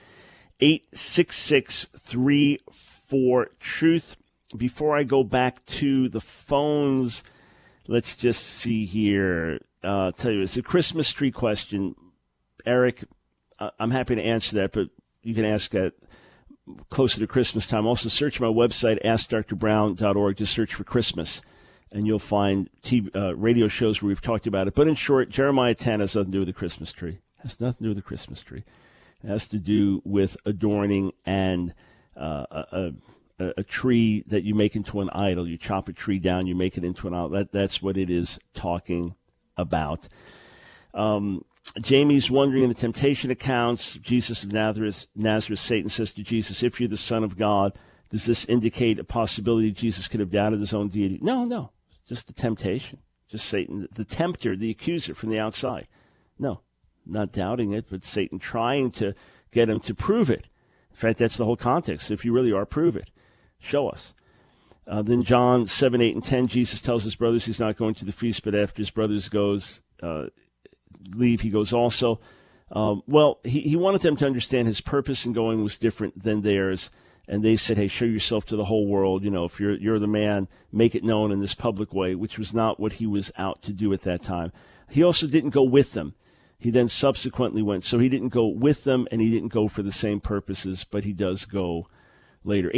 866-34-TRUTH. Before I go back to the phones, let's just see here. Tell you, it's a Christmas tree question. Eric, I'm happy to answer that, but you can ask that closer to Christmas time. Also, search my website, AskDrBrown.org. Just search for Christmas, and you'll find radio shows where we've talked about it. But in short, Jeremiah 10 has nothing to do with the Christmas tree. It has nothing to do with the Christmas tree. It has to do with adorning and a tree that you make into an idol. You chop a tree down, you make it into an idol. That's what it is talking about. Jamie's wondering in the temptation accounts, Jesus of Nazareth, Satan says to Jesus, "If you're the Son of God," does this indicate a possibility Jesus could have doubted his own deity? No, just a temptation. Just Satan, the tempter, the accuser from the outside. No, not doubting it, but Satan trying to get him to prove it. In fact, that's the whole context. If you really are, prove it. Show us. Then John 7, 8, and 10, Jesus tells his brothers he's not going to the feast, but after his brothers leave, he goes also. He wanted them to understand his purpose in going was different than theirs, and they said, "Hey, show yourself to the whole world. You know, if you're the man, make it known in this public way," which was not what he was out to do at that time. He also didn't go with them. He then subsequently went. So he didn't go with them, and he didn't go for the same purposes, but he does go later.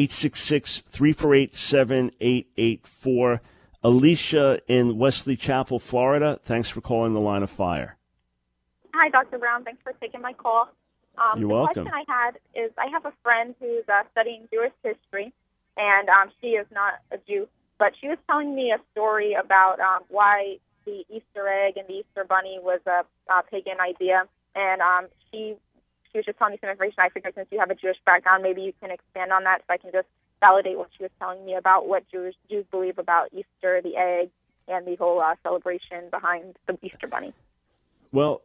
866-348-7884. Alicia in Wesley Chapel, Florida. Thanks for calling the Line of Fire. Hi, Dr. Brown. Thanks for taking my call. You're welcome. The question I had is I have a friend who's studying Jewish history, and she is not a Jew, but she was telling me a story about why the Easter egg and the Easter bunny was a pagan idea, and she was just telling me some information. I figured since you have a Jewish background, maybe you can expand on that so I can just validate what she was telling me about what Jews believe about Easter, the egg, and the whole celebration behind the Easter bunny. Well,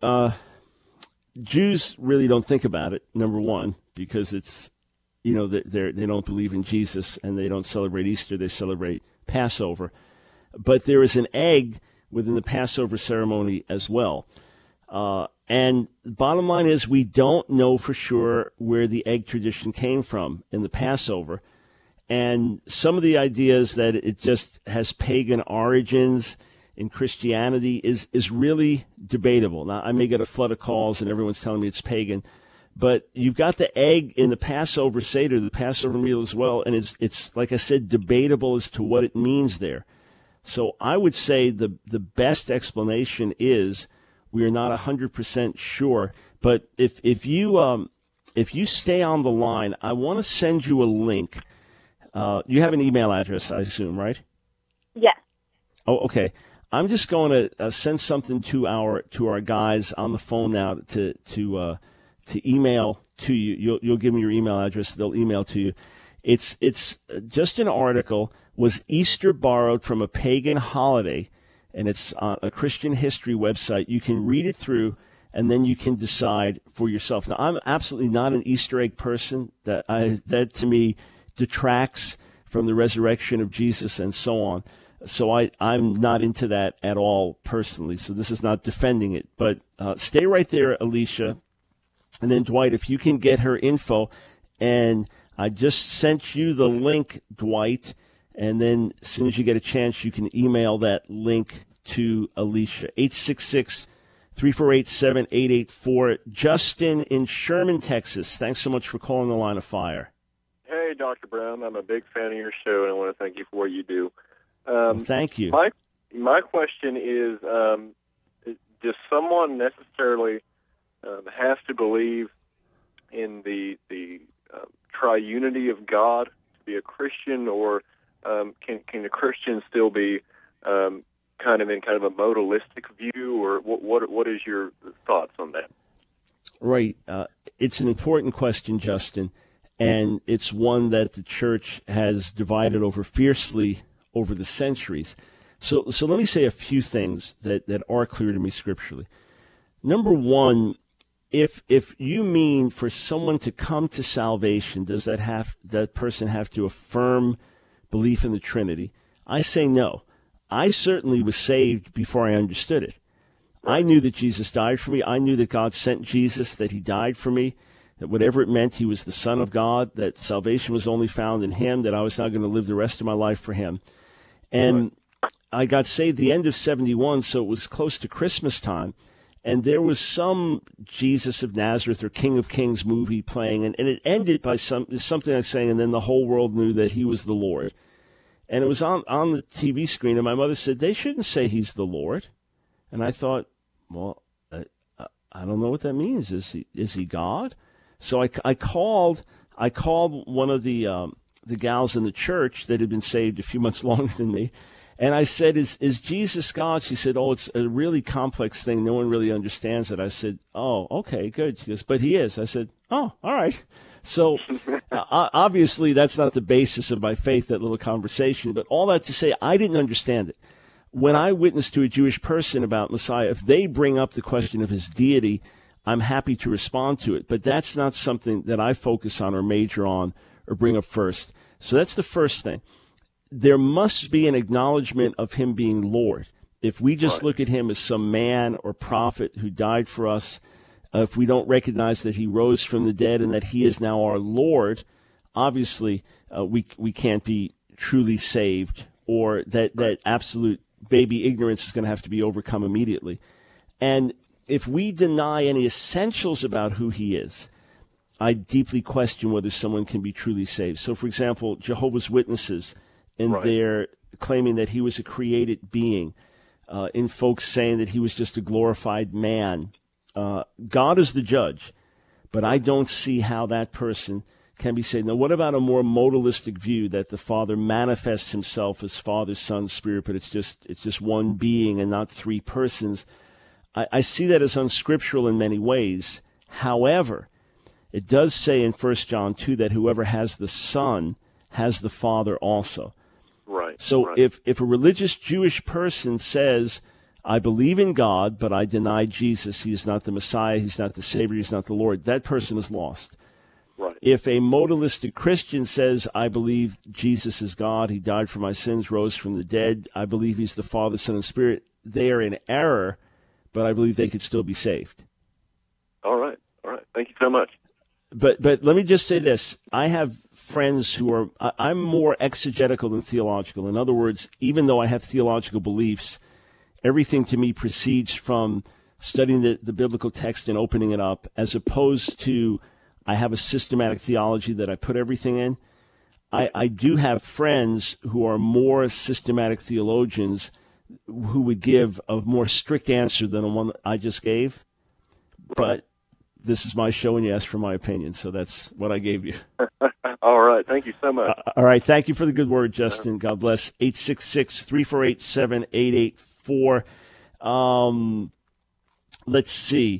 Jews really don't think about it, number one, because it's, they don't believe in Jesus and they don't celebrate Easter, they celebrate Passover. But there is an egg within the Passover ceremony as well. And the bottom line is we don't know for sure where the egg tradition came from in the Passover. And some of the ideas that it just has pagan origins in Christianity is really debatable. Now, I may get a flood of calls and everyone's telling me it's pagan, but you've got the egg in the Passover Seder, the Passover meal as well, and it's like I said, debatable as to what it means there. So I would say the best explanation is we are not 100% sure, but if you stay on the line, I want to send you a link. You have an email address, I assume, right? Yes. Oh, okay. I'm just going to send something to our guys on the phone now to email to you. You'll give me your email address. They'll email to you. It's just an article. Was Easter borrowed from a pagan holiday? And it's on a Christian history website. You can read it through, and then you can decide for yourself. Now, I'm absolutely not an Easter egg person. That to me detracts from the resurrection of Jesus and so on. So I'm not into that at all personally. So this is not defending it. But stay right there, Alicia. And then, Dwight, if you can get her info. And I just sent you the link, Dwight. And then as soon as you get a chance, you can email that link to Alicia. 866-348-7884. Justin in Sherman, Texas. Thanks so much for calling the Line of Fire. Hey, Dr. Brown. I'm a big fan of your show, and I want to thank you for what you do. Thank you. My question is, does someone necessarily have to believe in the triunity of God to be a Christian, or can a Christian still be kind of a modalistic view, or what is your thoughts on that? Right. It's an important question, Justin, and it's one that the church has divided over fiercely over the centuries. So let me say a few things that are clear to me scripturally. Number one, if you mean for someone to come to salvation, does that person have to affirm belief in the Trinity? I say no. I certainly was saved before I understood it. I knew that Jesus died for me. I knew that God sent Jesus, that he died for me, that whatever it meant, he was the Son of God, that salvation was only found in him, that I was not going to live the rest of my life for him. And I got saved the end of 71, so it was close to Christmas time. And there was some Jesus of Nazareth or King of Kings movie playing, and it ended by something like saying, and then the whole world knew that he was the Lord. And it was on the TV screen, and my mother said, they shouldn't say he's the Lord. And I thought, well, I don't know what that means. Is he God? So I called one of the gals in the church that had been saved a few months longer than me, and I said, is Jesus God? She said, oh, it's a really complex thing. No one really understands it. I said, oh, okay, good. She goes, but he is. I said, oh, all right. So obviously that's not the basis of my faith, that little conversation. But all that to say, I didn't understand it. When I witness to a Jewish person about Messiah, if they bring up the question of his deity, I'm happy to respond to it. But that's not something that I focus on or major on or bring up first. So that's the first thing. There must be an acknowledgement of him being Lord. If we just look at him as some man or prophet who died for us, if we don't recognize that he rose from the dead and that he is now our Lord, obviously we can't be truly saved, or that absolute baby ignorance is going to have to be overcome immediately. And if we deny any essentials about who he is, I deeply question whether someone can be truly saved. So, for example, Jehovah's Witnesses, in their claiming that he was a created being, in folks saying that he was just a glorified man. God is the judge, but I don't see how that person can be saved. Now, what about a more modalistic view that the Father manifests himself as Father, Son, Spirit, but it's just one being and not three persons? I see that as unscriptural in many ways. However, it does say in 1 John 2 that whoever has the Son has the Father also. Right. So if a religious Jewish person says, I believe in God, but I deny Jesus, he is not the Messiah, he's not the Savior, he's not the Lord, that person is lost. Right. If a modalistic Christian says, I believe Jesus is God, he died for my sins, rose from the dead, I believe he's the Father, Son, and Spirit, they are in error, but I believe they could still be saved. All right. Thank you so much. But let me just say this. I have friends who are, I'm more exegetical than theological. In other words, even though I have theological beliefs, everything to me proceeds from studying the biblical text and opening it up, as opposed to I have a systematic theology that I put everything in. I do have friends who are more systematic theologians who would give a more strict answer than the one that I just gave. But this is my show, and you asked for my opinion, so that's what I gave you. All right. Thank you so much. All right. Thank you for the good word, Justin. God bless. 866-348-7884. Let's see.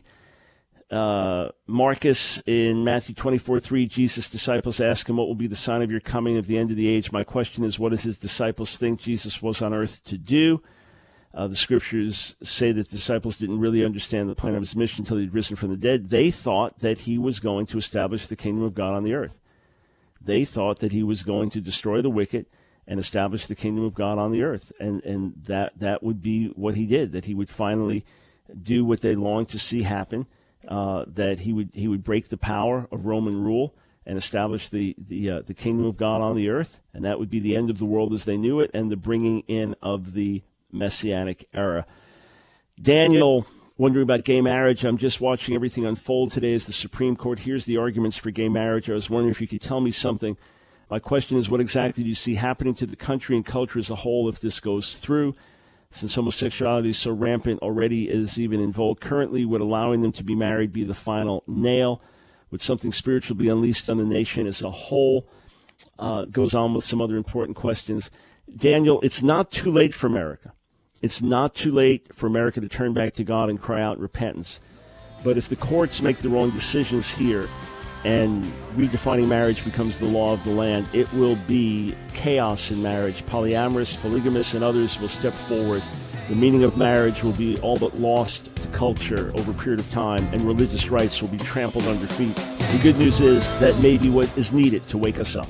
Marcus in Matthew 24:3, Jesus' disciples ask him, what will be the sign of your coming of the end of the age? My question is, what does his disciples think Jesus was on earth to do? The scriptures say that the disciples didn't really understand the plan of his mission until he'd risen from the dead. They thought that he was going to establish the kingdom of God on the earth. They thought that he was going to destroy the wicked and establish the kingdom of God on the earth. And that would be what he did, that he would finally do what they longed to see happen, that he would break the power of Roman rule and establish the kingdom of God on the earth. And that would be the end of the world as they knew it and the bringing in of the Messianic era. Daniel, wondering about gay marriage. I'm just watching everything unfold today as the Supreme Court hears the arguments for gay marriage. I was wondering if you could tell me something. My question is, what exactly do you see happening to the country and culture as a whole if this goes through? Since homosexuality is so rampant already, is even in vogue currently, would allowing them to be married be the final nail? Would something spiritual be unleashed on the nation as a whole? Goes on with some other important questions. Daniel, it's not too late for America. It's not too late for America to turn back to God and cry out in repentance. But if the courts make the wrong decisions here and redefining marriage becomes the law of the land, it will be chaos in marriage. Polyamorous, polygamists, and others will step forward. The meaning of marriage will be all but lost to culture over a period of time, and religious rights will be trampled under feet. The good news is that may be what is needed to wake us up.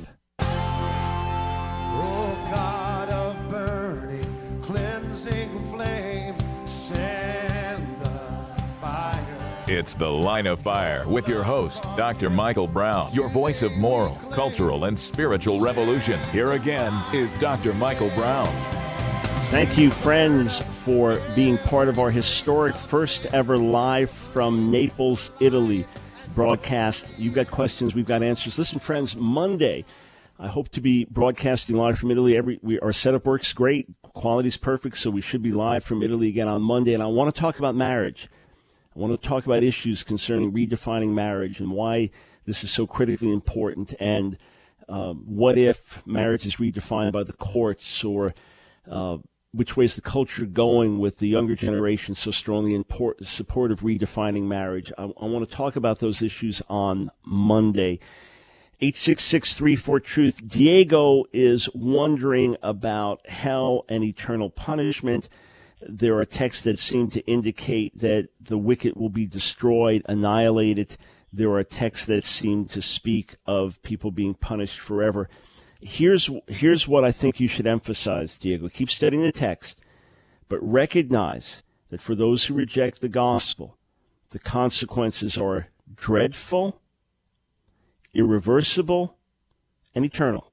It's The Line of Fire with your host, Dr. Michael Brown, your voice of moral, cultural, and spiritual revolution. Here again is Dr. Michael Brown. Thank you, friends, for being part of our historic first ever live from Naples, Italy broadcast. You've got questions, we've got answers. Listen, friends, Monday, I hope to be broadcasting live from Italy. Our setup works great. Quality's perfect, so we should be live from Italy again on Monday. And I want to talk about marriage. I want to talk about issues concerning redefining marriage and why this is so critically important, and what if marriage is redefined by the courts, or which way is the culture going with the younger generation so strongly in support of redefining marriage. I want to talk about those issues on Monday. 866-34-TRUTH. Diego is wondering about hell and eternal punishment. There are texts that seem to indicate that the wicked will be destroyed, annihilated. There are texts that seem to speak of people being punished forever. Here's what I think you should emphasize, Diego. Keep studying the text, but recognize that for those who reject the gospel, the consequences are dreadful, irreversible, and eternal.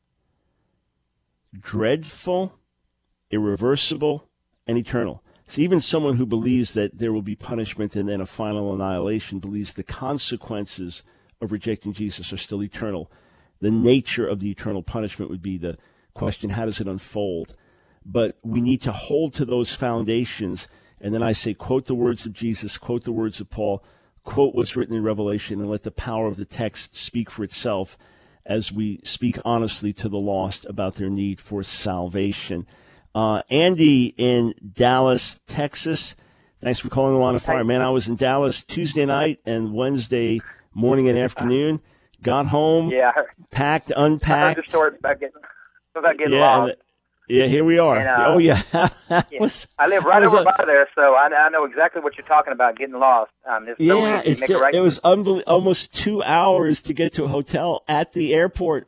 Dreadful, irreversible, and eternal. So even someone who believes that there will be punishment and then a final annihilation believes the consequences of rejecting Jesus are still eternal. The nature of the eternal punishment would be the question, how does it unfold? But we need to hold to those foundations. And then I say, quote the words of Jesus, quote the words of Paul, quote what's written in Revelation, and let the power of the text speak for itself as we speak honestly to the lost about their need for salvation. Andy in Dallas, Texas. Thanks for calling The Line of Fire. Man, I was in Dallas Tuesday night and Wednesday morning and afternoon. Got home, packed, unpacked. I heard the story about getting lost. Yeah, here we are. And, I live right over by there, so I know exactly what you're talking about, getting lost. It was almost 2 hours to get to a hotel at the airport.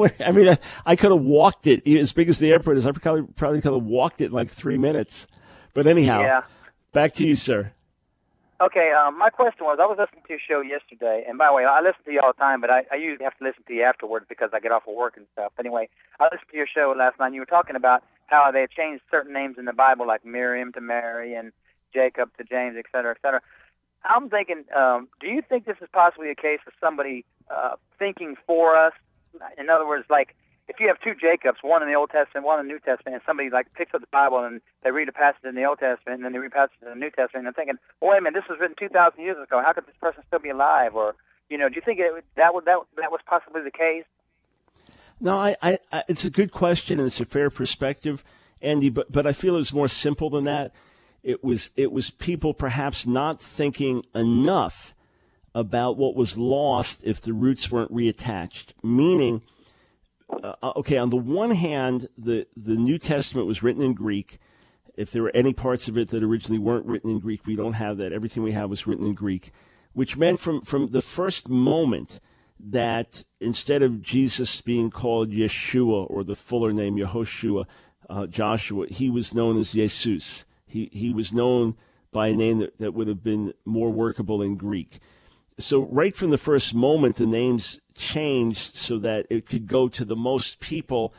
I could have walked it. As big as the airport is, I probably could have walked it in like 3 minutes. But anyhow, back to you, sir. Okay, my question was, I was listening to your show yesterday, and by the way, I listen to you all the time, but I usually have to listen to you afterwards because I get off of work and stuff. Anyway, I listened to your show last night, and you were talking about how they had changed certain names in the Bible, like Miriam to Mary and Jacob to James, et cetera, et cetera. I'm thinking, do you think this is possibly a case of somebody thinking for us? In other words, like, if you have two Jacobs, one in the Old Testament, one in the New Testament, and somebody like picks up the Bible and they read a passage in the Old Testament and then they read a passage in the New Testament, and they're thinking, well, wait a minute, this was written 2,000 years ago. How could this person still be alive? Or, do you think that was possibly the case? No, it's a good question and it's a fair perspective, Andy. But I feel it was more simple than that. It was people perhaps not thinking enough about what was lost if the roots weren't reattached. Meaning, on the one hand, the New Testament was written in Greek. If there were any parts of it that originally weren't written in Greek, we don't have that. Everything we have was written in Greek, which meant from the first moment that instead of Jesus being called Yeshua or the fuller name Yehoshua, Joshua, he was known as Jesus. He was known by a name that would have been more workable in Greek. So right from the first moment, the names changed so that it could go to the most people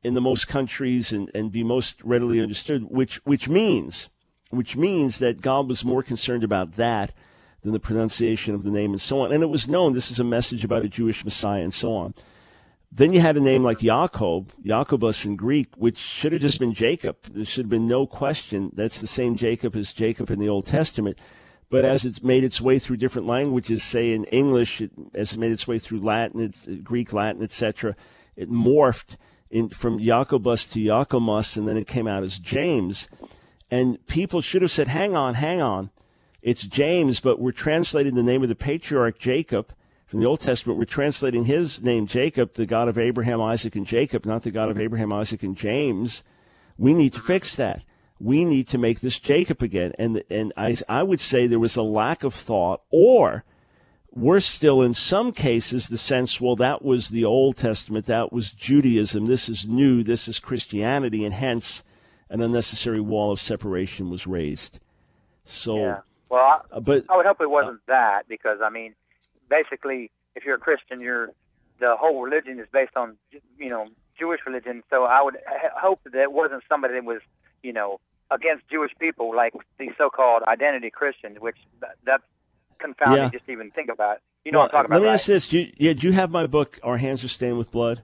in the most countries and be most readily understood, which means that God was more concerned about that than the pronunciation of the name and so on. And it was known this is a message about a Jewish Messiah and so on. Then you had a name like Jacob, Jacobus in Greek, which should have just been Jacob. There should have been no question that's the same Jacob as Jacob in the Old Testament. But as it's made its way through different languages, say in English, as it made its way through Latin, Greek, Latin, etc., it morphed from Jacobus to Jacomus, and then it came out as James. And people should have said, hang on. It's James, but we're translating the name of the patriarch Jacob from the Old Testament. We're translating his name, Jacob, the God of Abraham, Isaac, and Jacob, not the God of Abraham, Isaac, and James. We need to fix that. We need to make this Jacob again. And I would say there was a lack of thought, or worse still, in some cases, the sense, well, that was the Old Testament, that was Judaism, this is new, this is Christianity, and hence an unnecessary wall of separation was raised. So, yeah. Well, but I would hope it wasn't that, because, I mean, basically, if you're a Christian, the whole religion is based on, Jewish religion. So I would hope that it wasn't somebody that was, against Jewish people, like the so-called identity Christians, which that's confounding just to even think about. What I'm talking about, let me ask this. Do you have my book, Our Hands Are Stained with Blood?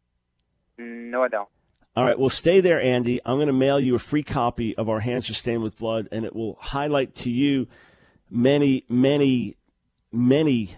No, I don't. All right, well, stay there, Andy. I'm going to mail you a free copy of Our Hands Are Stained with Blood, and it will highlight to you many, many, many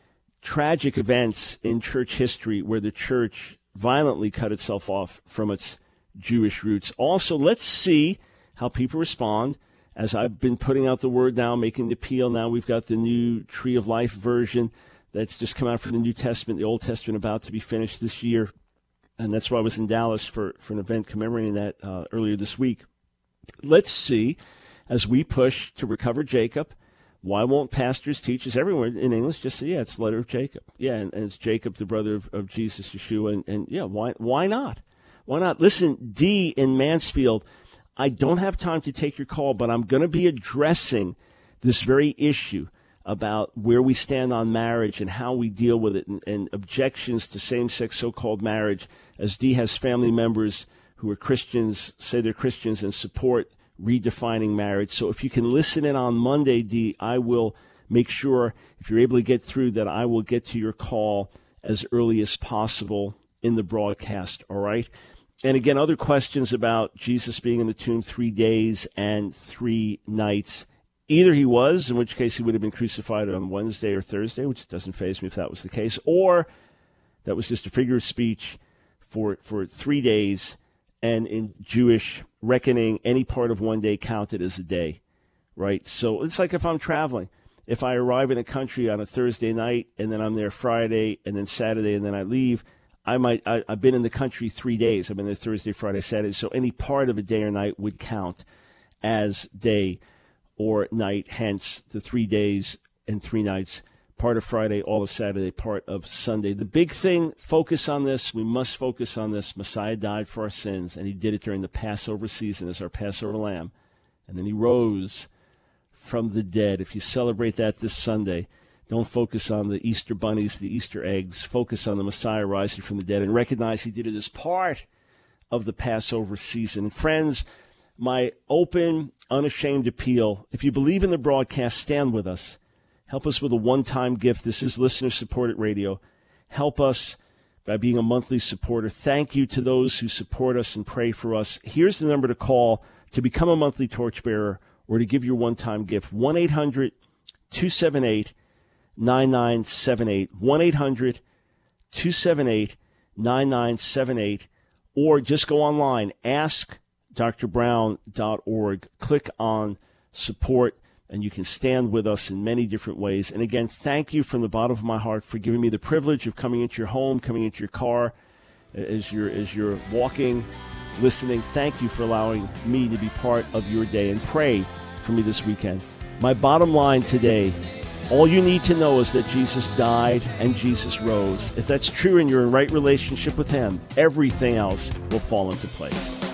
tragic events in church history where the church violently cut itself off from its Jewish roots. Also, let's see how people respond. As I've been putting out the word now, making the appeal, now we've got the new Tree of Life version that's just come out for the New Testament, the Old Testament about to be finished this year. And that's why I was in Dallas for an event commemorating that earlier this week. Let's see, as we push to recover Jacob, why won't pastors, teachers everywhere in English just say, it's the letter of Jacob. Yeah, and it's Jacob, the brother of Jesus, Yeshua. And why not? Why not? Listen, D in Mansfield, I don't have time to take your call, but I'm going to be addressing this very issue about where we stand on marriage and how we deal with it, and objections to same-sex so-called marriage, as Dee has family members who are Christians, say they're Christians, and support redefining marriage. So if you can listen in on Monday, Dee, I will make sure, if you're able to get through, that I will get to your call as early as possible in the broadcast, all right? And again, other questions about Jesus being in the tomb 3 days and 3 nights. Either he was, in which case he would have been crucified on Wednesday or Thursday, which doesn't faze me if that was the case, or that was just a figure of speech for 3 days, and in Jewish reckoning, any part of 1 day counted as a day, right? So it's like if I'm traveling. If I arrive in a country on a Thursday night, and then I'm there Friday, and then Saturday, and then I leave, I've been in the country 3 days. I've been there Thursday, Friday, Saturday, so any part of a day or night would count as day or night, hence the 3 days and 3 nights, part of Friday, all of Saturday, part of Sunday. The big thing, focus on this. We must focus on this. Messiah died for our sins, and he did it during the Passover season as our Passover lamb. And then he rose from the dead. If you celebrate that this Sunday, don't focus on the Easter bunnies, the Easter eggs. Focus on the Messiah rising from the dead and recognize he did it as part of the Passover season. And friends, my open, unashamed appeal, if you believe in the broadcast, stand with us. Help us with a one-time gift. This is listener-supported radio. Help us by being a monthly supporter. Thank you to those who support us and pray for us. Here's the number to call to become a monthly torchbearer or to give your one-time gift. 1-800-278-9978. 1-800-278-9978. Or just go online, askdrbrown.org. Click on support, and you can stand with us in many different ways. And again, thank you from the bottom of my heart for giving me the privilege of coming into your home, coming into your car, as you're walking, listening. Thank you for allowing me to be part of your day, and pray for me this weekend. My bottom line today, all you need to know is that Jesus died and Jesus rose. If that's true and you're in right relationship with him, everything else will fall into place.